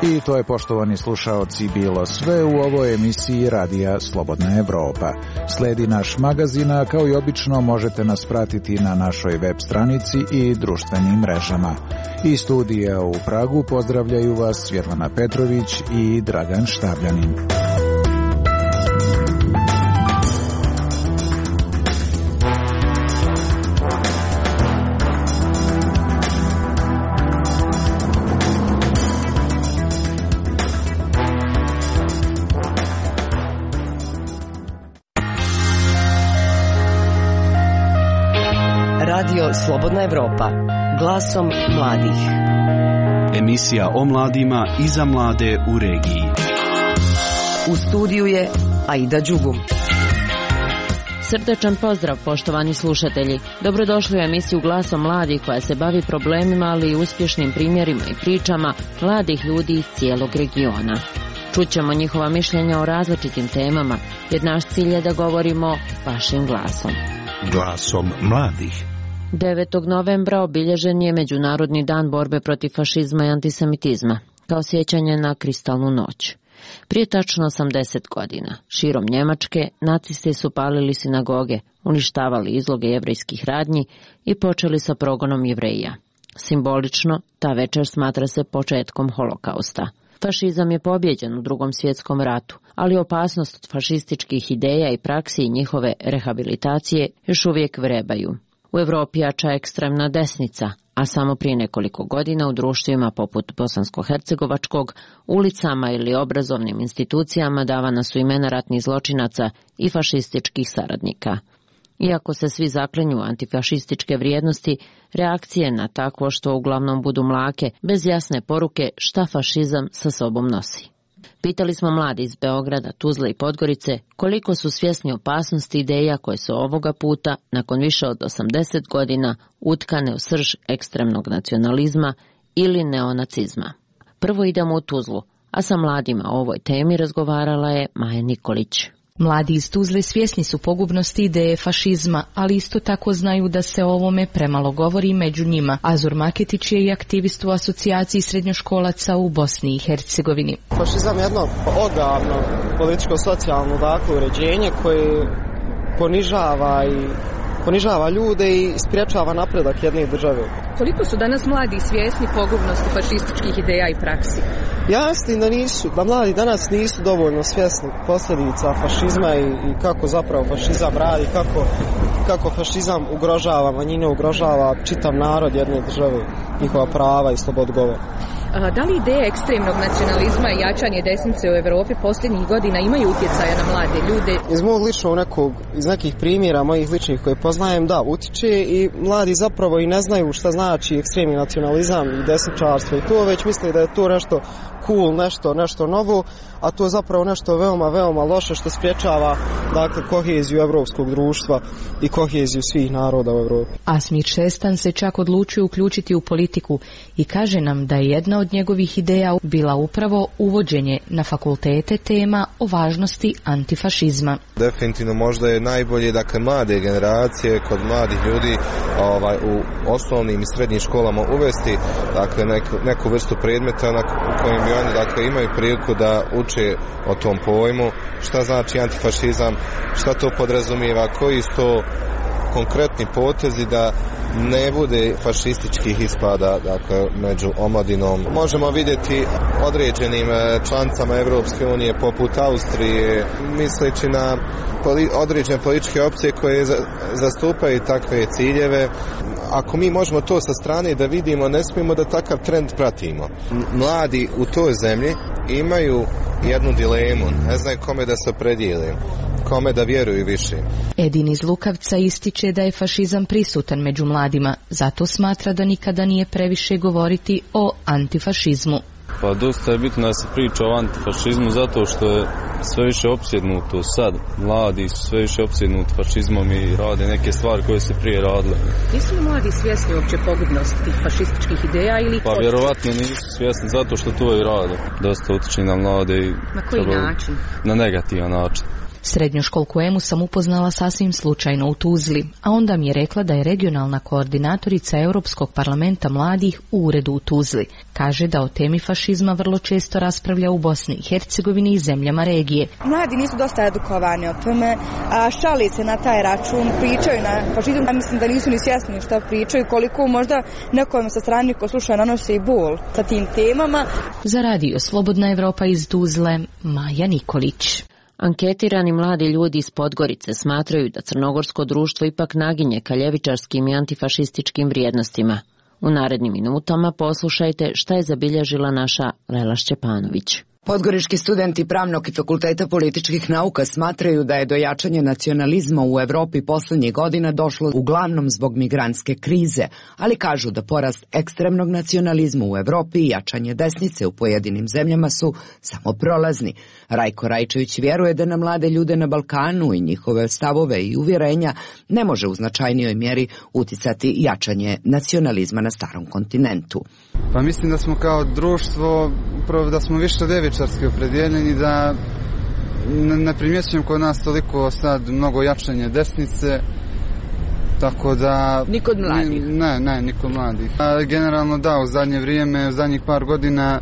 I to je, poštovani slušaoci, bilo sve u ovoj emisiji Radija Slobodna Evropa. Sledi naš magazin, a kao i obično možete nas pratiti na našoj web stranici i društvenim mrežama. Iz studija u Pragu pozdravljaju vas Svjetlana Petrović i Dragan Štabljanin. Radio Slobodna Evropa, glasom mladih. Emisija o mladima i za mlade u regiji. U studiju je Aida Đugum. Srdačan pozdrav, poštovani slušatelji. Dobrodošli u emisiju Glasom mladih koja se bavi problemima, ali i uspješnim primjerima i pričama mladih ljudi iz cijelog regiona. Čućemo njihova mišljenja o različitim temama, jer naš cilj je da govorimo vašim glasom. Glasom mladih. 9. novembra obilježen je Međunarodni dan borbe protiv fašizma i antisemitizma, kao sjećanje na kristalnu noć. Prije tačno 80 godina, širom Njemačke, nacisti su palili sinagoge, uništavali izloge jevrejskih radnji i počeli sa progonom Jevreja. Simbolično, ta večer smatra se početkom holokausta. Fašizam je pobijeđen u Drugom svjetskom ratu, ali opasnost od fašističkih ideja i praksi i njihove rehabilitacije još uvijek vrebaju. U Evropi jača ekstremna desnica, a samo prije nekoliko godina u društvima poput bosansko-hercegovačkog, ulicama ili obrazovnim institucijama davana su imena ratnih zločinaca i fašističkih saradnika. Iako se svi zaklenju antifašističke vrijednosti, reakcije na takvo što uglavnom budu mlake, bez jasne poruke šta fašizam sa sobom nosi. Pitali smo mladi iz Beograda, Tuzle i Podgorice koliko su svjesni opasnosti ideja koje su ovoga puta, nakon više od 80 godina, utkane u srž ekstremnog nacionalizma ili neonacizma. Prvo idemo u Tuzlu, a sa mladima o ovoj temi razgovarala je Maja Nikolić. Mladi iz Tuzle svjesni su pogubnosti ideje fašizma, ali isto tako znaju da se o ovome premalo govori među njima. Azur Maketić je i aktivist u asocijaciji srednjoškolaca u Bosni i Hercegovini. Fašizam je jedno odavno političko-socijalno uređenje koje ponižava ljude i spriječava napredak jedne države. Koliko su danas mladi svjesni pogubnosti fašističkih ideja i praksi? Ja mislim da mladi danas nisu dovoljno svjesni posljedica fašizma i kako zapravo fašizam radi, kako fašizam ugrožava manjine, ugrožava čitav narod jedne države, njihova prava i slobodu govora. Da li ideje ekstremnog nacionalizma i jačanje desnice u Europi posljednjih godina imaju utjecaja na mlade ljude? Iz mog ličnog iz nekih primjera mojih ličnih koje poznajem, da, utiče i mladi zapravo i ne znaju šta znači ekstremni nacionalizam i desničarstvo i to, već misle da je to nešto cool, nešto novo, a to je zapravo nešto veoma, veoma loše što spriječava koheziju evropskog društva i koheziju svih naroda u Evropi. Asmir Šestan se čak odlučio uključiti u politiku i kaže nam da je jedna od njegovih ideja bila upravo uvođenje na fakultete tema o važnosti antifašizma. Definitivno možda je najbolje mlade generacije kod mladih ljudi u osnovnim i srednjim školama uvesti neku vrstu predmeta u kojem bi oni imaju priliku da uče o tom pojmu, šta znači antifašizam, šta to podrazumijeva, koji su to konkretni potezi da ne bude fašističkih ispada među omladinom. Možemo vidjeti određenim članicama Evropske unije poput Austrije, misleći na određene političke opcije koje zastupaju takve ciljeve. Ako mi možemo to sa strane da vidimo, ne smijemo da takav trend pratimo. Mladi u toj zemlji imaju jednu dilemu, ne znaju kome da se opredijele, kome da vjeruju više. Edin iz Lukavca ističe da je fašizam prisutan među mladima, zato smatra da nikada nije previše govoriti o antifašizmu. Pa dosta je bitno da se priča o antifašizmu zato što je sve više opsjednuto sad. Mladi su sve više opsjednuti fašizmom i rade neke stvari koje se prije radile. Nisu li mladi svjesni uopće pogubnosti tih fašističkih ideja ili... Pa vjerovatno nisu svjesni zato što to i rade. Dosta utiče na mlade i... Na koji način? Na negativan način. Srednjoškolku Emu sam upoznala sasvim slučajno u Tuzli, a onda mi je rekla da je regionalna koordinatorica Europskog parlamenta mladih u uredu u Tuzli. Kaže da o temi fašizma vrlo često raspravlja u Bosni i Hercegovini i zemljama regije. Mladi nisu dosta edukovani o tome, a šali se na taj račun, pričaju na fašizam, a mislim da nisu ni svjesni šta pričaju, koliko možda nekom sa strane ko sluša nanose i bol sa tim temama. Za radio Slobodna Evropa iz Tuzle, Maja Nikolić. Anketirani mladi ljudi iz Podgorice smatraju da crnogorsko društvo ipak naginje ka ljevičarskim i antifašističkim vrijednostima. U narednim minutama poslušajte šta je zabilježila naša Lela Šćepanović. Podgorički studenti Pravnog i Fakulteta političkih nauka smatraju da je do jačanja nacionalizma u Evropi poslednjih godina došlo uglavnom zbog migrantske krize, ali kažu da porast ekstremnog nacionalizma u Evropi i jačanje desnice u pojedinim zemljama su samo prolazni. Rajko Rajčević vjeruje da na mlade ljude na Balkanu i njihove stavove i uvjerenja ne može u značajnijoj mjeri uticati jačanje nacionalizma na starom kontinentu. Pa mislim da smo kao društvo, upravo da smo više ljevičarski opredjeljeni, da ne primjećujem kod nas toliko sad mnogo jačanje desnice, tako da... Ni kod mladih? Ne, ni kod mladih. Generalno da, u zadnje vrijeme, u zadnjih par godina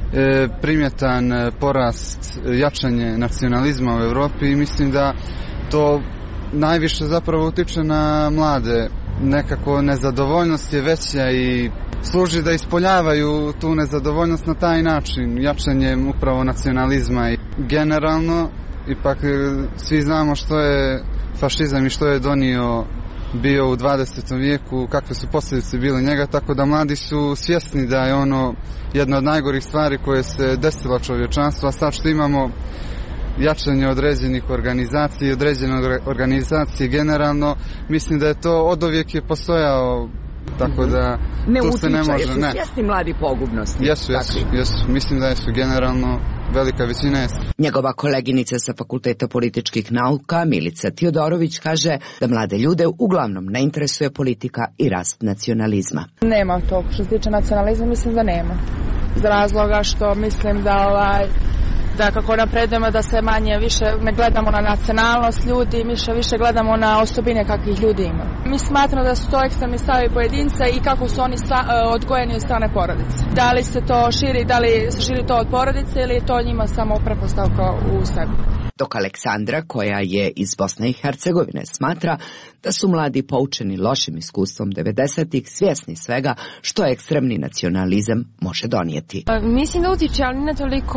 primjetan porast jačanje nacionalizma u Evropi i mislim da to najviše zapravo utiče na mlade. Nekako nezadovoljnost je veća i služi da ispoljavaju tu nezadovoljnost na taj način, jačanjem upravo nacionalizma. I generalno, ipak svi znamo što je fašizam i što je donio bio u 20. vijeku, kakve su posljedice bile njega, tako da mladi su svjesni da je ono jedna od najgorih stvari koje se desila čovječanstvu, a sad što imamo jačanje određenih organizacija i određene organizacije generalno, mislim da je to oduvijek je postojao, tako da tu se ne može... Jesu svjesni mladi pogubnosti? Jesu, mislim da jesu generalno, velika većina jesu. Njegova koleginica sa Fakulteta političkih nauka, Milica Tiodorović, kaže da mlade ljude uglavnom ne interesuje politika i rast nacionalizma. Nema to, što se tiče nacionalizma, mislim da nema. Iz razloga što mislim da kako napredujemo da se manje više ne gledamo na nacionalnost ljudi, više gledamo na osobine kakvih ljudi ima. Mi smatramo da su to ekstremni stavovi pojedinca i kako su oni odgojeni od strane porodice. Da li se to širi, da li se širi to od porodice ili je to njima samo pretpostavka u sebi. Dok Aleksandra, koja je iz Bosne i Hercegovine, smatra da su mladi poučeni lošim iskustvom 90-ih svjesni svega što ekstremni nacionalizam može donijeti. Mislim da utiče, ali ne toliko,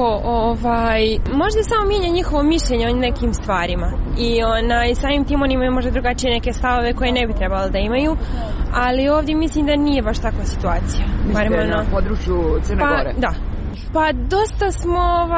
možda samo mijenja njihovo mišljenje o nekim stvarima i samim tim oni imaju možda drugačije neke stavove koje ne bi trebalo da imaju, ali ovdje mislim da nije baš takva situacija. Mislite na području Crne Gore? Da. Pa dosta smo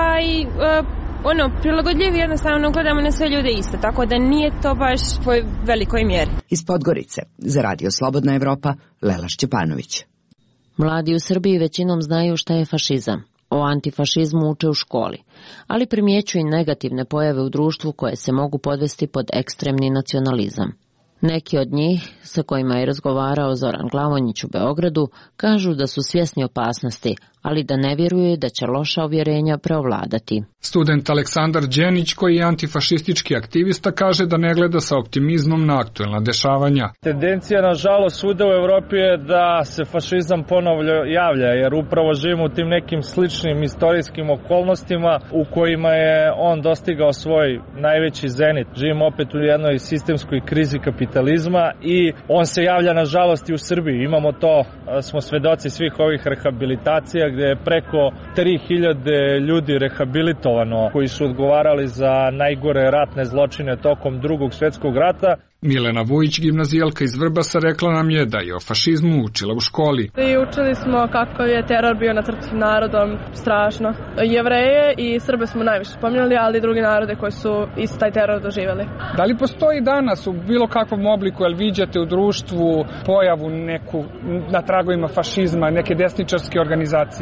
prilagodljivi, jednostavno gledamo na sve ljude isto, tako da nije to baš po velikoj mjeri. Iz Podgorice, za radio Slobodna Evropa, Lela Šćepanović. Mladi u Srbiji većinom znaju šta je fašizam. O antifašizmu uče u školi, ali primjećuju i negativne pojave u društvu koje se mogu podvesti pod ekstremni nacionalizam. Neki od njih, sa kojima je razgovarao Zoran Glavonjić u Beogradu, kažu da su svjesni opasnosti, ali da ne vjeruju da će loša uvjerenja preovladati. Student Aleksandar Đenić, koji je antifašistički aktivista, kaže da ne gleda sa optimizmom na aktuelna dešavanja. Tendencija, nažalost, svuda u Evropi je da se fašizam ponovno javlja, jer upravo živimo u tim nekim sličnim istorijskim okolnostima u kojima je on dostigao svoj najveći zenit. Živimo opet u jednoj sistemskoj krizi kapitalizma i on se javlja, nažalost, i u Srbiji. Imamo to, smo svedoci svih ovih rehabilitacija, gdje je preko 3000 ljudi rehabilitovano koji su odgovarali za najgore ratne zločine tokom Drugog svjetskog rata. Milena Vujić, gimnazijalka iz Vrbasa, rekla nam je da je o fašizmu učila u školi. I učili smo kakav je teror bio nad srpskim narodom, strašno. Jevreje i Srbe smo najviše spominjali, ali i drugi narode koji su isto taj teror doživjeli. Da li postoji danas u bilo kakvom obliku, jel viđate u društvu pojavu neku na tragovima fašizma, neke desničarske organizacije?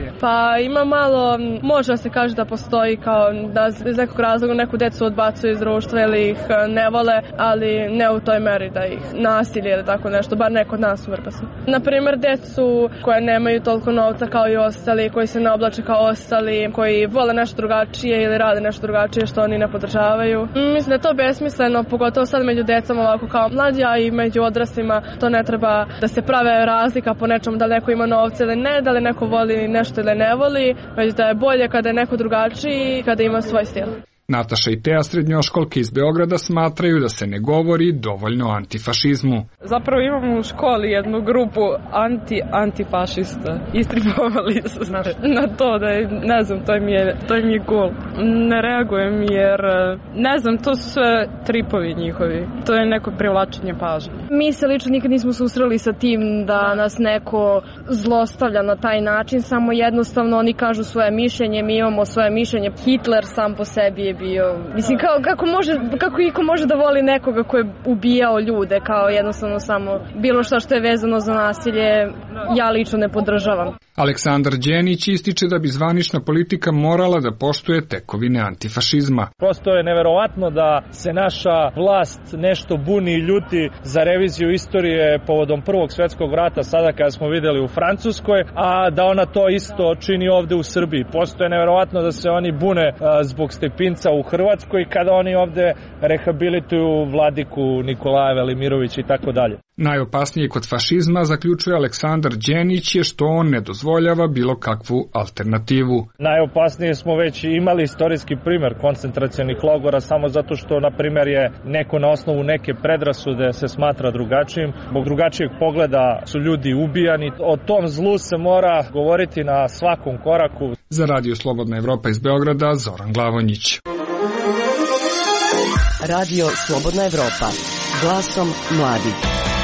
tolerancije? Pa ima malo, može se kaže da postoji kao da iz nekog razloga neku decu odbacuju iz društva ili ih ne vole, ali ne u toj meri da ih nasilje ili tako nešto, bar ne kod nas u Vrbasu. Naprimjer, decu koje nemaju toliko novca kao i ostali, koji se ne oblače kao ostali, koji vole nešto drugačije ili rade nešto drugačije što oni ne podržavaju. Mislim da je to besmisleno, pogotovo sad među decom ovako kao mlađi, a i među odraslima. To ne treba da se prave razlika po nečemu, da li neko ima novca ili ne, da li neko voli nešto ili ne voli, već da je bolje kada je neko drugačiji, kada ima svoj stil. Nataša i Teja, srednjoškolke iz Beograda, smatraju da se ne govori dovoljno o antifašizmu. Zapravo imamo u školi jednu grupu antifašista. Istripovali su na to da je, ne znam, to im je cool. Ne reagujem jer, ne znam, to su sve tripovi njihovi. To je neko privlačenje pažnje. Mi se lično nikad nismo susreli sa tim da nas neko zlostavlja na taj način, samo jednostavno oni kažu svoje mišljenje, mi imamo svoje mišljenje. Hitler sam po sebi je bio, mislim, kako iko može da voli nekoga ko je ubijao ljude, kao jednostavno samo bilo što je vezano za nasilje, ja lično ne podržavam. Aleksandar Đenić ističe da bi zvanična politika morala da poštuje tekovine antifašizma. Prosto je neverovatno da se naša vlast nešto buni i ljuti za reviziju istorije povodom Prvog svjetskog rata, sada kada smo videli u Francuskoj, a da ona to isto čini ovde u Srbiji. Prosto je neverovatno da se oni bune zbog Stepinca u Hrvatskoj kada oni ovde rehabilituju vladiku Nikolaja Velimirovića i tako dalje. Najopasnije kod fašizma, zaključuje Aleksandar Đenić, je što on ne dozvoljava bilo kakvu alternativu. Najopasnije smo već imali istorijski primer koncentracionih logora samo zato što, na primjer, je neko na osnovu neke predrasude se smatra drugačijim. Zbog drugačijeg pogleda su ljudi ubijani. O tom zlu se mora govoriti na svakom koraku. Za Radio Slobodna Evropa iz Beograda, Zoran Glavonjić. Radio Slobodna Evropa, glasom mladih.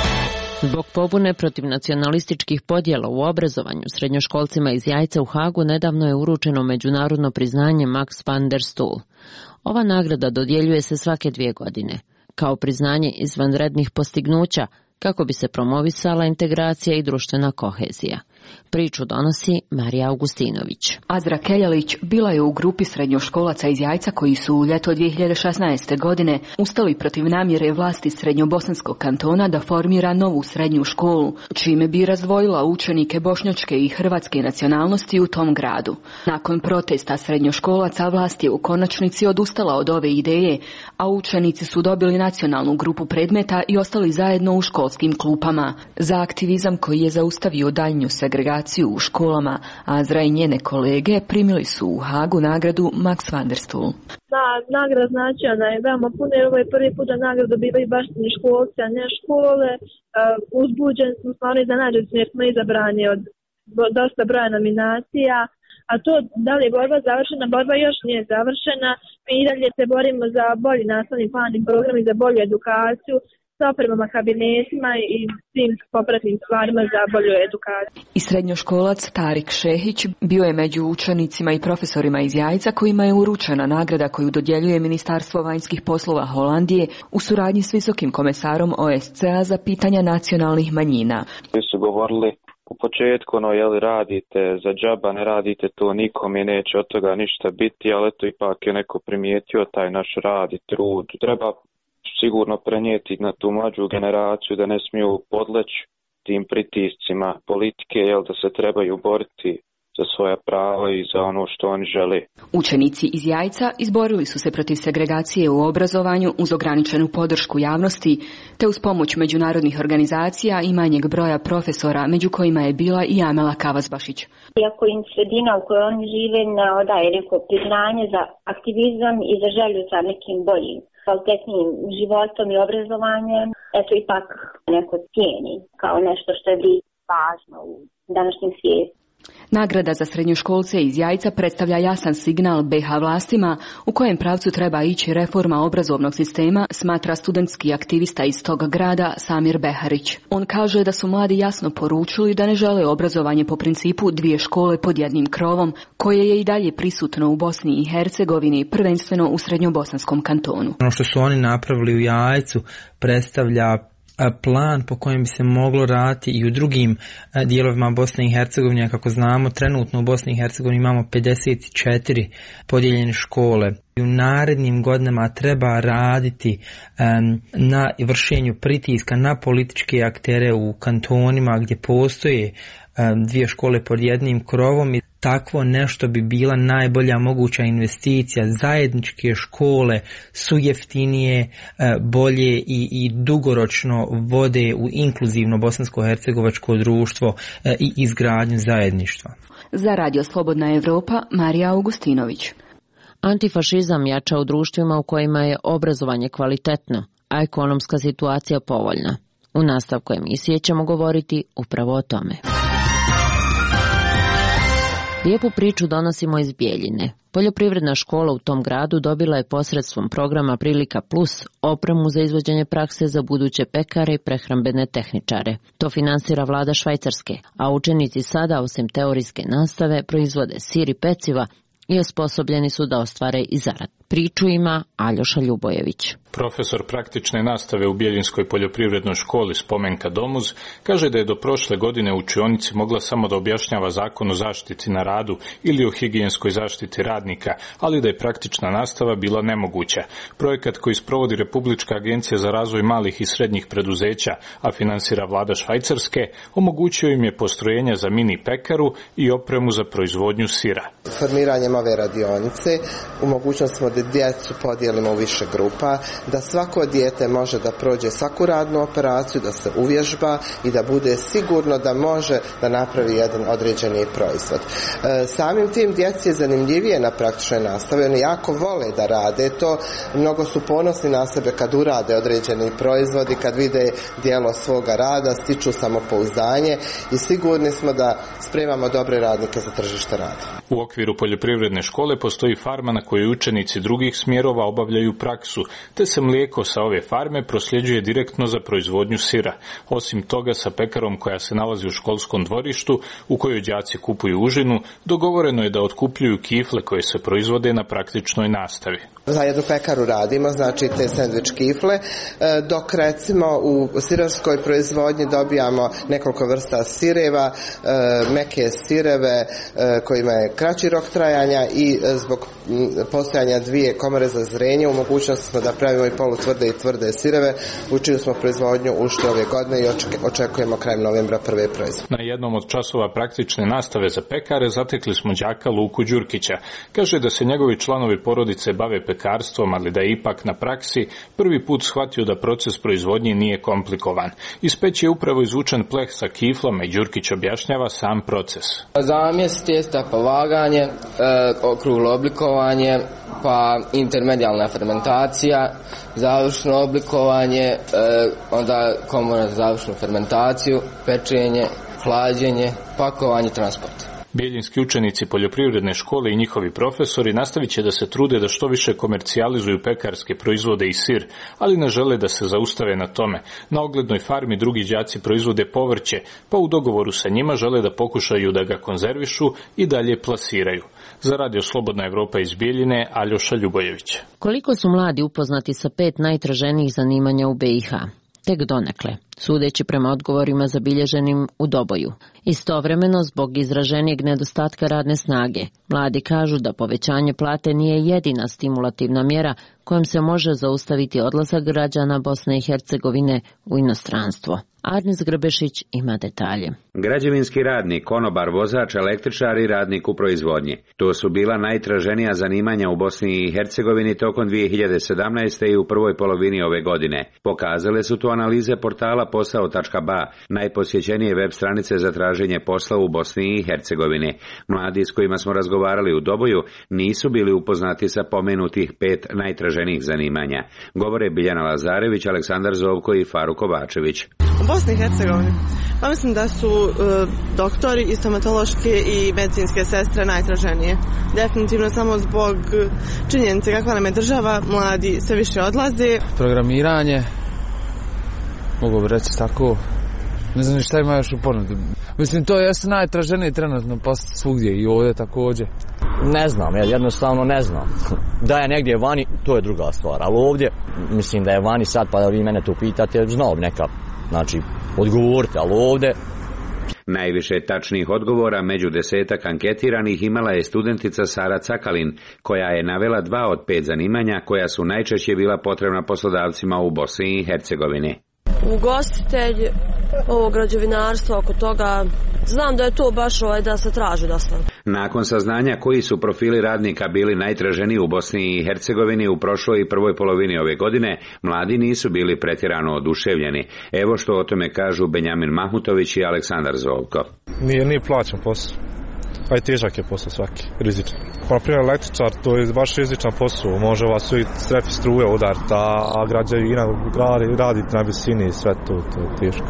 Zbog pobune protiv nacionalističkih podjela u obrazovanju srednjoškolcima iz Jajca u Hagu nedavno je uručeno međunarodno priznanje Max van der Stoel. Ova nagrada dodjeljuje se svake 2 godine, kao priznanje izvanrednih postignuća, kako bi se promovisala integracija i društvena kohezija. Priču donosi Marija Augustinović. Azra Keljalić bila je u grupi srednjoškolaca iz Jajca koji su u ljeto 2016. godine ustali protiv namjere vlasti Srednjobosanskog kantona da formira novu srednju školu, čime bi razdvojila učenike bošnjačke i hrvatske nacionalnosti u tom gradu. Nakon protesta srednjoškolaca vlast je u konačnici odustala od ove ideje, a učenici su dobili nacionalnu grupu predmeta i ostali zajedno u školskim klupama. Za aktivizam koji je zaustavio daljnju segregaciju u školama, Azra i njene kolege primili su u Hagu nagradu Max van der Stoel. Da, nagrada značajna je veoma puno, jer ovo je prvi put da nagradu dobivaju baš školci, a ne škole. Uzbuđeni smo, stvarno iznenađeni jer smo izabrani od dosta broja nominacija. A to da li je borba završena, borba još nije završena. Mi i dalje se borimo za bolji nastavni plan i program i za bolju edukaciju, sa opremama, kabinetima i svim popratnim stvarima za bolju edukaciju. I srednjoškolac Tarik Šehić bio je među učenicima i profesorima iz Jajca kojima je uručena nagrada koju dodjeljuje Ministarstvo vanjskih poslova Holandije u suradnji s visokim komesarom OSCE-a za pitanja nacionalnih manjina. Svi su govorili u početku, radite za džaba, ne radite to, nikom i neće od toga ništa biti, ali eto ipak je neko primijetio taj naš rad i trud. Treba sigurno prenijeti na tu mlađu generaciju da ne smiju podleći tim pritiscima politike, da se trebaju boriti za svoja prava i za ono što oni žele. Učenici iz Jajca izborili su se protiv segregacije u obrazovanju uz ograničenu podršku javnosti, te uz pomoć međunarodnih organizacija i manjeg broja profesora, među kojima je bila i Amela Kavazbašić. Iako im sredina u kojoj oni žive ne odaje neko priznanje za aktivizam i za želju za nekim boljim, kvalitetnijim životom i obrazovanjem, eto ipak neko cijeni kao nešto što je važno u današnjem svijetu. Nagrada za srednjoškolce iz Jajca predstavlja jasan signal BiH vlastima u kojem pravcu treba ići reforma obrazovnog sistema, smatra studentski aktivista iz tog grada Samir Beharić. On kaže da su mladi jasno poručili da ne žele obrazovanje po principu 2 škole pod jednim krovom, koje je i dalje prisutno u Bosni i Hercegovini, prvenstveno u Srednjobosanskom kantonu. Ono što su oni napravili u Jajcu predstavlja plan po kojem bi se moglo raditi i u drugim dijelovima Bosne i Hercegovine. Kako znamo, trenutno u Bosni i Hercegovini imamo 54 podijeljene škole. U narednim godinama treba raditi na vršenju pritiska na političke aktere u kantonima gdje postoje dvije škole pod jednim krovom i takvo nešto bi bila najbolja moguća investicija. Zajedničke škole su jeftinije, bolje i dugoročno vode u inkluzivno bosansko-hercegovačko društvo i izgradnju zajedništva. Za Radio Slobodna Evropa, Marija Augustinović. Antifašizam jača u društvima u kojima je obrazovanje kvalitetno, a ekonomska situacija povoljna. U nastavku emisije ćemo govoriti upravo o tome. Lijepu priču donosimo iz Bijeljine. Poljoprivredna škola u tom gradu dobila je posredstvom programa Prilika Plus opremu za izvođenje prakse za buduće pekare i prehrambene tehničare. To finansira vlada Švajcarske, a učenici sada, osim teorijske nastave, proizvode sir i peciva i osposobljeni su da ostvare i zarad. Priču ima Aljoša Ljubojević. Profesor praktične nastave u Bijeljinskoj poljoprivrednoj školi Spomenka Domuz kaže da je do prošle godine u učionici mogla samo da objašnjava zakon o zaštiti na radu ili o higijenskoj zaštiti radnika, ali da je praktična nastava bila nemoguća. Projekat koji sprovodi Republička agencija za razvoj malih i srednjih preduzeća, a finansira vlada Švajcarske, omogućio im je postrojenja za mini pekaru i opremu za proizvodnju sira. Formiranjem ove radionice u mogućnosti smo da djecu podijelimo u više grupa, da svako dijete može da prođe svaku radnu operaciju, da se uvježba i da bude sigurno da može da napravi jedan određeni proizvod. Samim tim djeci je zanimljivije na praktičnoj nastavi, oni jako vole da rade to, mnogo su ponosni na sebe kad urade određeni proizvodi, kad vide djelo svoga rada, stiču samopouzdanje i sigurni smo da spremamo dobre radnike za tržište rada. U okviru poljoprivredne škole postoji farma na kojoj učenici drugih smjerova obavljaju praksu, te se mlijeko sa ove farme prosljeđuje direktno za proizvodnju sira. Osim toga, sa pekarom koja se nalazi u školskom dvorištu, u kojoj đaci kupuju užinu, dogovoreno je da otkupljuju kifle koje se proizvode na praktičnoj nastavi. Za jednu pekaru radimo, znači te sendvič kifle, dok recimo u sirarskoj proizvodnji dobijamo nekoliko vrsta sireva, meke sireve kojima je kraći rok trajanja i zbog postojanja dvije komore za zrenje u mogućnosti smo da pravimo i polutvrde i tvrde sireve, u čiju smo proizvodnju ušli ove godine i očekujemo krajem novembra prve proizvode. Na jednom od časova praktične nastave za pekare zatekli smo đaka Luku Đurkića. Kaže da se njegovi članovi porodice bave pekarstvom, ali da je ipak na praksi prvi put shvatio da proces proizvodnje nije komplikovan. Iz peći je upravo izvučen pleh sa kiflama i Đurkić objašnjava sam proces. Zamjes tijesta, pa vaganje, okruglo oblikovanje, pa intermedijalna fermentacija, završno oblikovanje, onda komora za završnu fermentaciju, pečenje, hlađenje, pakovanje, transport. Bijeljinski učenici poljoprivredne škole i njihovi profesori nastavit će da se trude da što više komercijalizuju pekarske proizvode i sir, ali ne žele da se zaustave na tome. Na oglednoj farmi drugi đaci proizvode povrće, pa u dogovoru sa njima žele da pokušaju da ga konzervišu i dalje plasiraju. Za Radio Slobodna Evropa iz Bijeljine, Aljoša Ljubojević. Koliko su mladi upoznati sa 5 najtraženijih zanimanja u BiH? Tek donekle, sudeći prema odgovorima zabilježenim u Doboju. Istovremeno, zbog izraženijeg nedostatka radne snage, mladi kažu da povećanje plate nije jedina stimulativna mjera kojom se može zaustaviti odlazak građana Bosne i Hercegovine u inostranstvo. Arnis Grbešić ima detalje. Građevinski radnik, konobar, vozač, električar i radnik u proizvodnji. To su bila najtraženija zanimanja u Bosni i Hercegovini tokom 2017. i u prvoj polovini ove godine. Pokazale su to analize portala posao.ba, najposjećenije web stranice za traženje posla u Bosni i Hercegovini. Mladi s kojima smo razgovarali u Doboju nisu bili upoznati sa pomenutih 5 najtraženijih zanimanja. Govore Biljana Lazarević, Aleksandar Zovko i Faruk Kovačević. U Bosni i Hercegovini? Pa mislim da su doktori i stomatološke i medicinske sestre najtraženije. Definitivno samo zbog činjenice kakva nam je država, mladi sve više odlaze. Programiranje, mogu bi reći tako, ne znam šta ima još u ponudi. Mislim, to jeste najtraženije trenutno, pa svugdje i ovdje također. Ne znam, ja jednostavno ne znam. Da je negdje vani, to je druga stvar, ali ovdje, mislim da je vani sad, pa da vi mene tu pitate, znao bi neka znači, odgovoriti, ali ovdje... Najviše tačnih odgovora među 10 anketiranih imala je studentica Sara Cakalin, koja je navela 2 od 5 zanimanja koja su najčešće bila potrebna poslodavcima u Bosni i Hercegovini. Ugostitelj, ovo građevinarstvo, oko toga, znam da je to baš da se traži dosta. Nakon saznanja koji su profili radnika bili najtraženiji u Bosni i Hercegovini u prošloj i prvoj polovini ove godine, mladi nisu bili pretjerano oduševljeni. Evo što o tome kažu Benjamin Mahmutović i Aleksandar Zovko. Nije plaćan posao. A i težak je posao svaki, rizičan. Na primjer, električar, to je baš rizičan posao, može vas i strefi struje udariti, a građevina raditi na visini i sve to je teško.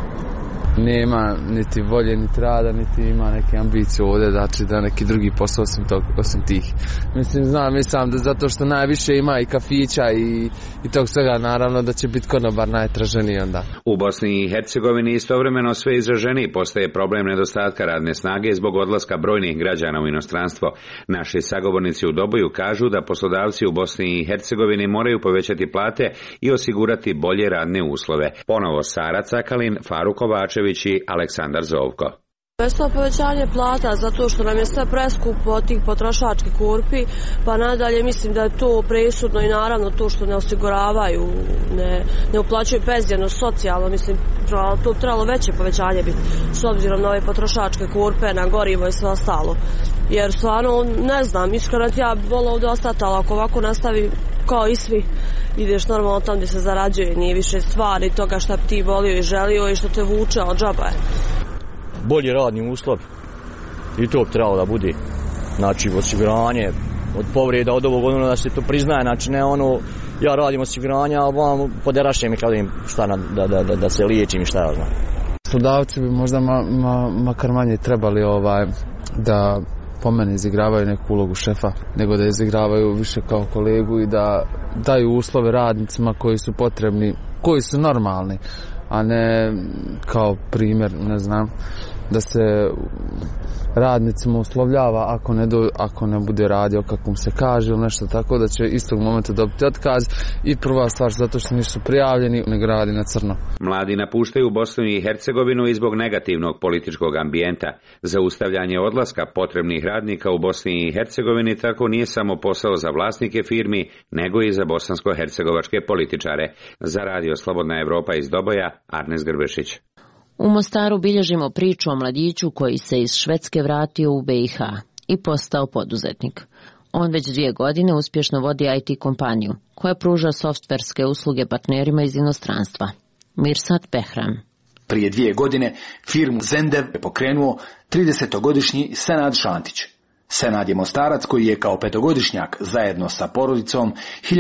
Nema niti volje, niti rada, niti ima neke ambicije ovdje, znači da neki drugi posao osim tih. Mislim da zato što najviše ima i kafića i tog svega, naravno da će biti konobar najtraženiji onda. U Bosni i Hercegovini istovremeno sve izraženiji postaje problem nedostatka radne snage zbog odlaska brojnih građana u inostranstvo. Naši sagovornici u Doboju kažu da poslodavci u Bosni i Hercegovini moraju povećati plate i osigurati bolje radne uslove. Ponovo Sara Cakalin, Faruk Kovačević i Aleksandar Zovko. Veslo povećanje plata zato što nam je sve preskupo od tih potrošačkih korpi, pa nadalje mislim da je to presudno i naravno to što ne osiguravaju, ne uplaćuju penzijeno, socijalno, mislim to trebalo veće povećanje biti s obzirom na ove potrošačke korpe, na gorivo i sve ostalo. Jer stvarno ne znam, iskreno ja bi volila ovdje ostati, ali ako ovako nastavi kao i svi, ideš normalno tam gdje se zarađuje, nije više stvari toga šta bi ti volio i želio i što te vuče od džaba. Bolji radni uslovi i to bi trebalo da bude, znači osiguranje od povreda, od ovog da se to priznaje, znači ne ja radim osiguranje, a vam poderaše mi kad im šta da se liječim i šta ja znam. Poslodavci bi možda makar manje trebali da po mene izigravaju neku ulogu šefa, nego da izigravaju više kao kolegu i da daju uslove radnicima koji su potrebni, koji su normalni, a ne kao primjer, ne znam, da se radnicima uslovljava ako ne bude radio kako mu se kaže ili nešto tako, da će istog momenta dobiti otkaz i prva stvar zato što nisu prijavljeni, nego radi na crno. Mladi napuštaju Bosnu i Hercegovinu i zbog negativnog političkog ambijenta. Zaustavljanje odlaska potrebnih radnika u Bosni i Hercegovini tako nije samo posao za vlasnike firmi, nego i za bosansko-hercegovačke političare. Za Radio Slobodna Evropa iz Doboja, Arnes Grbešić. U Mostaru bilježimo priču o mladiću koji se iz Švedske vratio u BiH i postao poduzetnik. On već 2 godine uspješno vodi IT kompaniju koja pruža softverske usluge partnerima iz inostranstva. Mirsad Behram. Prije 2 godine firmu Zendev je pokrenuo 30-godišnji Senad Šantić. Senad je Mostarac koji je kao 5-godišnjak zajedno sa porodicom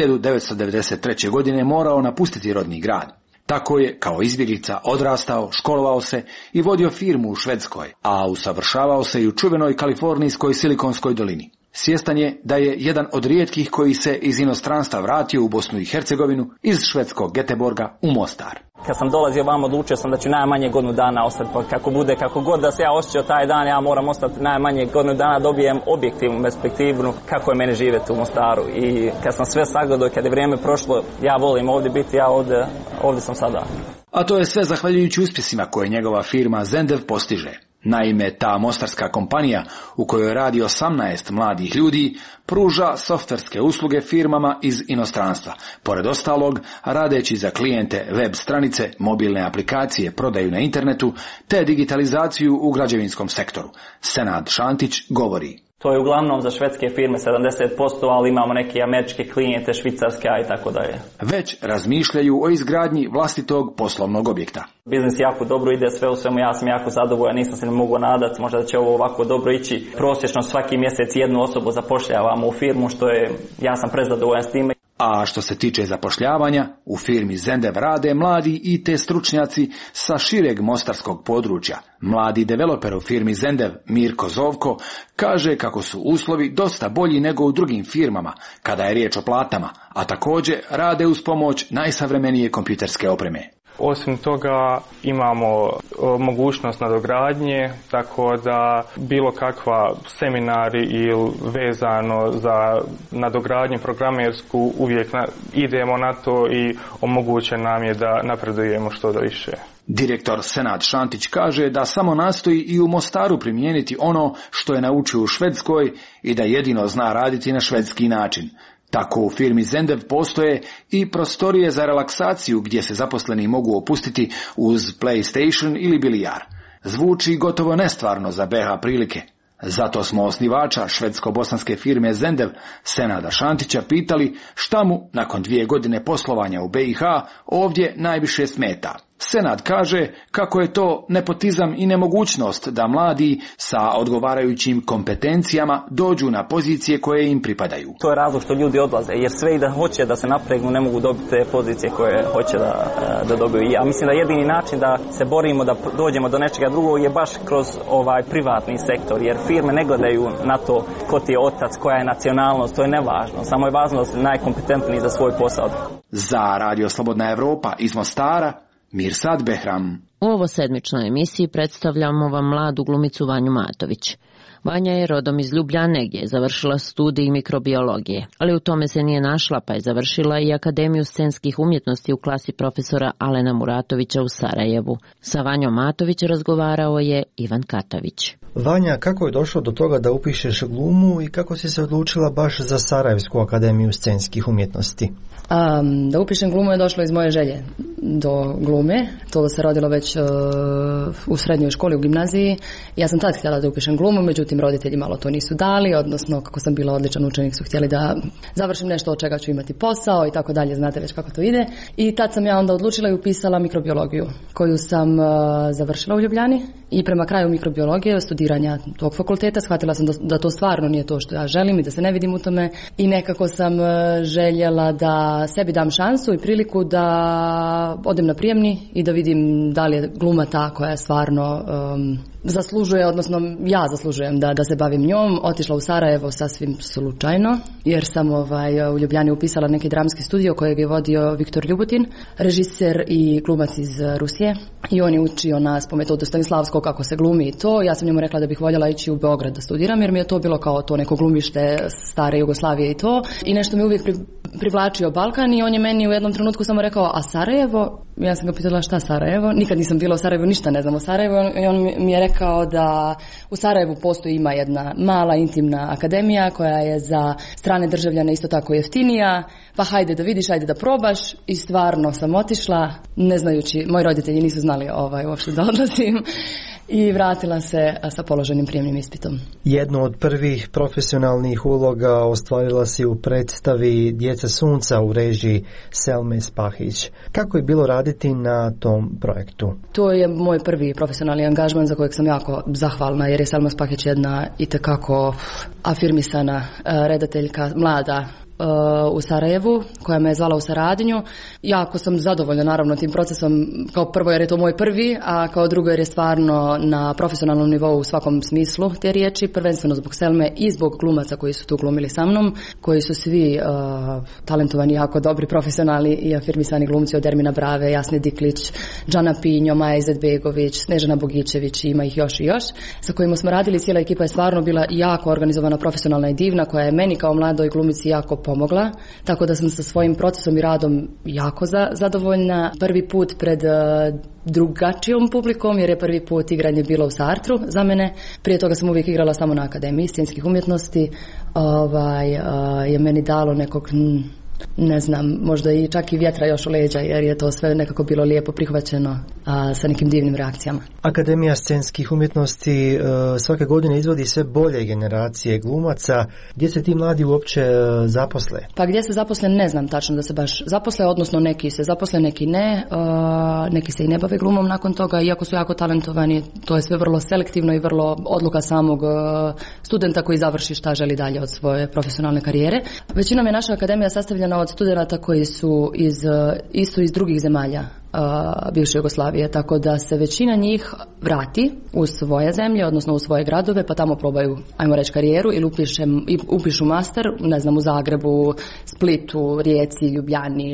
1993. godine morao napustiti rodni grad. Tako je kao izbjeglica odrastao, školovao se i vodio firmu u Švedskoj, a usavršavao se i u čuvenoj kalifornijskoj Silikonskoj dolini. Svjestan je da je jedan od rijetkih koji se iz inostranstva vratio u Bosnu i Hercegovinu iz švedskog Göteborga u Mostar. Kad sam dolazio vam, odlučio sam da ću najmanje godinu dana ostati, pa kako god da se ja osjećao taj dan, ja moram ostati najmanje godinu dana, dobijem objektivnu perspektivnu kako je meni živjeti u Mostaru. I kad sam sve sagledao, kad je vrijeme prošlo, ja volim ovdje biti, ja ovdje sam sada. A to je sve zahvaljujući uspjesima koje njegova firma Zendev postiže. Naime, ta mostarska kompanija u kojoj radi 18 mladih ljudi pruža softverske usluge firmama iz inostranstva. Pored ostalog, radeći za klijente web stranice, mobilne aplikacije, prodaju na internetu te digitalizaciju u građevinskom sektoru. Senad Šantić govori. To je uglavnom za švedske firme 70%, ali imamo neke američke klijente, švicarske i tako dalje. Već razmišljaju o izgradnji vlastitog poslovnog objekta. Biznis jako dobro ide, sve u svemu ja sam jako zadovoljan, nisam se ne mogu nadati, možda da će ovo ovako dobro ići. Prosječno svaki mjesec 1 osobu zapošljavamo u firmu, što je, ja sam prezadovoljan s time. A što se tiče zapošljavanja, u firmi Zendev rade mladi IT stručnjaci sa šireg mostarskog područja. Mladi developer u firmi Zendev, Mirko Zovko, kaže kako su uslovi dosta bolji nego u drugim firmama kada je riječ o platama, a također rade uz pomoć najsavremenije kompjuterske opreme. Osim toga imamo mogućnost nadogradnje, tako da bilo kakva seminari ili vezano za nadogradnju programersku uvijek idemo na to i omogućen nam je da napredujemo što da više. Direktor Senad Šantić kaže da samo nastoji i u Mostaru primijeniti ono što je naučio u Švedskoj i da jedino zna raditi na švedski način. Tako u firmi Zendev postoje i prostorije za relaksaciju gdje se zaposleni mogu opustiti uz PlayStation ili bilijar. Zvuči gotovo nestvarno za BiH prilike. Zato smo osnivača švedsko-bosanske firme Zendev, Senada Šantića, pitali šta mu nakon 2 godine poslovanja u BiH ovdje najviše smeta. Senad kaže kako je to nepotizam i nemogućnost da mladi sa odgovarajućim kompetencijama dođu na pozicije koje im pripadaju. To je razlog što ljudi odlaze, jer sve i da hoće da se napregnu ne mogu dobiti te pozicije koje hoće da dobiju. I ja mislim da jedini način da se borimo da dođemo do nečega drugog je baš kroz ovaj privatni sektor, jer firme ne gledaju na to ko ti je otac, koja je nacionalnost, to je nevažno. Samo je važno da si najkompetentniji za svoj posao. Za Radio Slobodna Evropa iz Mostara, Mirsad Behram. U ovo sedmičnoj emisiji predstavljamo vam mladu glumicu Vanju Matović. Vanja je rodom iz Ljubljane gdje je završila studij mikrobiologije, ali u tome se nije našla pa je završila i Akademiju scenskih umjetnosti u klasi profesora Alena Muratovića u Sarajevu. Sa Vanjom Matović razgovarao je Ivan Katavić. Vanja, kako je došlo do toga da upišeš glumu i kako si se odlučila baš za Sarajevsku akademiju scenskih umjetnosti? Da upišem glumu je došlo iz moje želje do glume. To se rodilo već u srednjoj školi, u gimnaziji. Ja sam tad htjela da upišem glumu, međutim roditelji malo to nisu dali, odnosno kako sam bila odličan učenik su htjeli da završim nešto od čega ću imati posao i tako dalje, znate već kako to ide. I tad sam ja onda odlučila i upisala mikrobiologiju koju sam završila u Ljubljani i prema kraju mikrobiologije, studiranja tog fakulteta, shvatila sam da to stvarno nije to što ja želim i da se ne vidim u tome i nekako sam željela da sebi dam šansu i priliku da odem na prijemni i da vidim da li je gluma ta koja stvarno zaslužuje, odnosno ja zaslužujem da se bavim njom. Otišla u Sarajevo sasvim slučajno, jer sam u Ljubljani upisala neki dramski studio kojeg je vodio Viktor Ljubutin, režiser i glumac iz Rusije, i on je učio nas po metodu Stanislavskog kako se glumi i to. Ja sam njemu rekla da bih voljela ići u Beograd da studiram, jer mi je to bilo kao to neko glumište stare Jugoslavije i to, i nešto mi uvijek privlačio Balkan, i on je meni u jednom trenutku samo rekao, a Sarajevo? Ja sam ga pitala šta Sarajevo, nikad nisam bila u Sarajevu, ništa ne znam o Sarajevu, i on mi je rekao da u Sarajevu ima jedna mala intimna akademija koja je za strane državljane isto tako jeftinija, pa hajde da vidiš, hajde da probaš. I stvarno sam otišla, ne znajući, moji roditelji nisu znali uopšte da odlazim, i vratila se sa položenim prijemnim ispitom. Jednu od prvih profesionalnih uloga ostvarila si u predstavi Djeca sunca u režiji Selme Spahić. Kako je bilo raditi na tom projektu? To je moj prvi profesionalni angažman za kojeg sam jako zahvalna, jer je Selma Spahić jedna itekako afirmisana redateljka, mlada, u Sarajevu, koja me je zvala u saradnju. Jako sam zadovoljna naravno tim procesom, kao prvo jer je to moj prvi, a kao drugo jer je stvarno na profesionalnom nivou u svakom smislu te riječi, prvenstveno zbog Selme i zbog glumaca koji su tu glumili sa mnom, koji su svi talentovani, jako dobri, profesionalni i afirmisani glumci, od Ermina Brave, Jasne Diklić, Džana Pinjo, Maja Izetbegović, Snežana Bogićević, ima ih još i još, sa kojima smo radili. Cijela ekipa je stvarno bila jako organizovana, profesionalna i divna, koja je meni kao mladoj glumici jako pomogla, tako da sam sa svojim procesom i radom jako zadovoljna. Prvi put pred drugačijom publikom, jer je prvi put igranje bilo u Sartru za mene. Prije toga sam uvijek igrala samo na Akademiji scenskih umjetnosti. Je meni dalo nekog, ne znam, možda i čak i vjetra još u leđa, jer je to sve nekako bilo lijepo prihvaćeno sa nekim divnim reakcijama. Akademija scenskih umjetnosti svake godine izvodi sve bolje generacije glumaca. Gdje se ti mladi uopće zaposle? Pa gdje se zaposle ne znam tačno da se baš zaposle, odnosno neki se zaposle, neki ne. Neki se i ne bave glumom nakon toga, iako su jako talentovani. To je sve vrlo selektivno i vrlo odluka samog studenta koji završi šta želi dalje od svoje profesionalne karijere. Većinom je naša akademija sastavljena od studenata koji su isto iz drugih zemalja bivše Jugoslavije, tako da se većina njih vrati u svoje zemlje, odnosno u svoje gradove, pa tamo probaju, ajmo reći, karijeru ili upišu master, ne znam, u Zagrebu, Splitu, Rijeci, Ljubljani,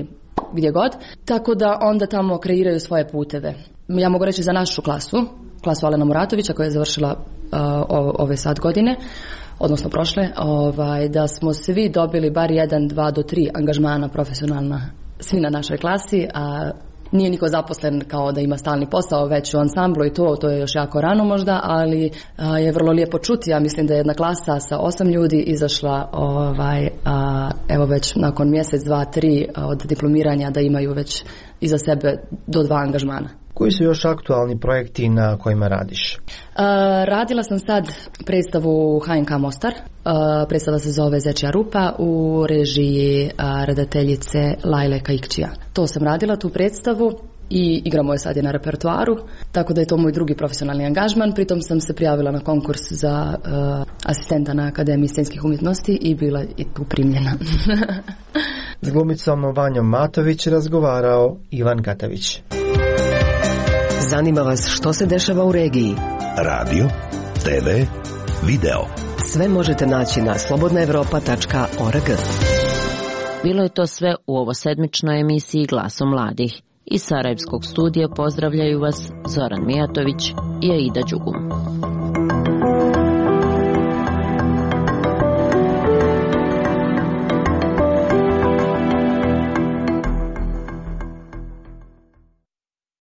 gdje god, tako da onda tamo kreiraju svoje puteve. Ja mogu reći za našu klasu Alena Muratovića koja je završila ove sad godine, odnosno prošle, da smo svi dobili bar 1, 2 do 3 angažmana profesionalna, svi na našoj klasi, a nije niko zaposlen kao da ima stalni posao već u ansamblu i to je još jako rano možda, ali je vrlo lijepo čuti. Ja mislim da je jedna klasa sa 8 ljudi izašla evo već nakon mjesec, 2, 3 od diplomiranja da imaju već iza sebe do 2 angažmana. Koji su još aktualni projekti na kojima radiš? Radila sam sad predstavu HNK Mostar. Predstava se zove Zečja rupa u režiji redateljice Lajle Kaikčija. To sam radila, tu predstavu, i igramo je sad na repertoaru, tako da je to moj drugi profesionalni angažman. Pritom sam se prijavila na konkurs za asistenta na Akademiji scenskih umjetnosti i bila i tu primljena. S glumicom Vanjom Matović razgovarao Ivan Katavić. Zanima vas što se dešava u regiji? Radio, TV, video. Sve možete naći na slobodnaevropa.org. Bilo je to sve u ovosedmičnoj emisiji Glasom mladih. Iz Sarajevskog studija pozdravljaju vas Zoran Mijatović i Aida Đugum.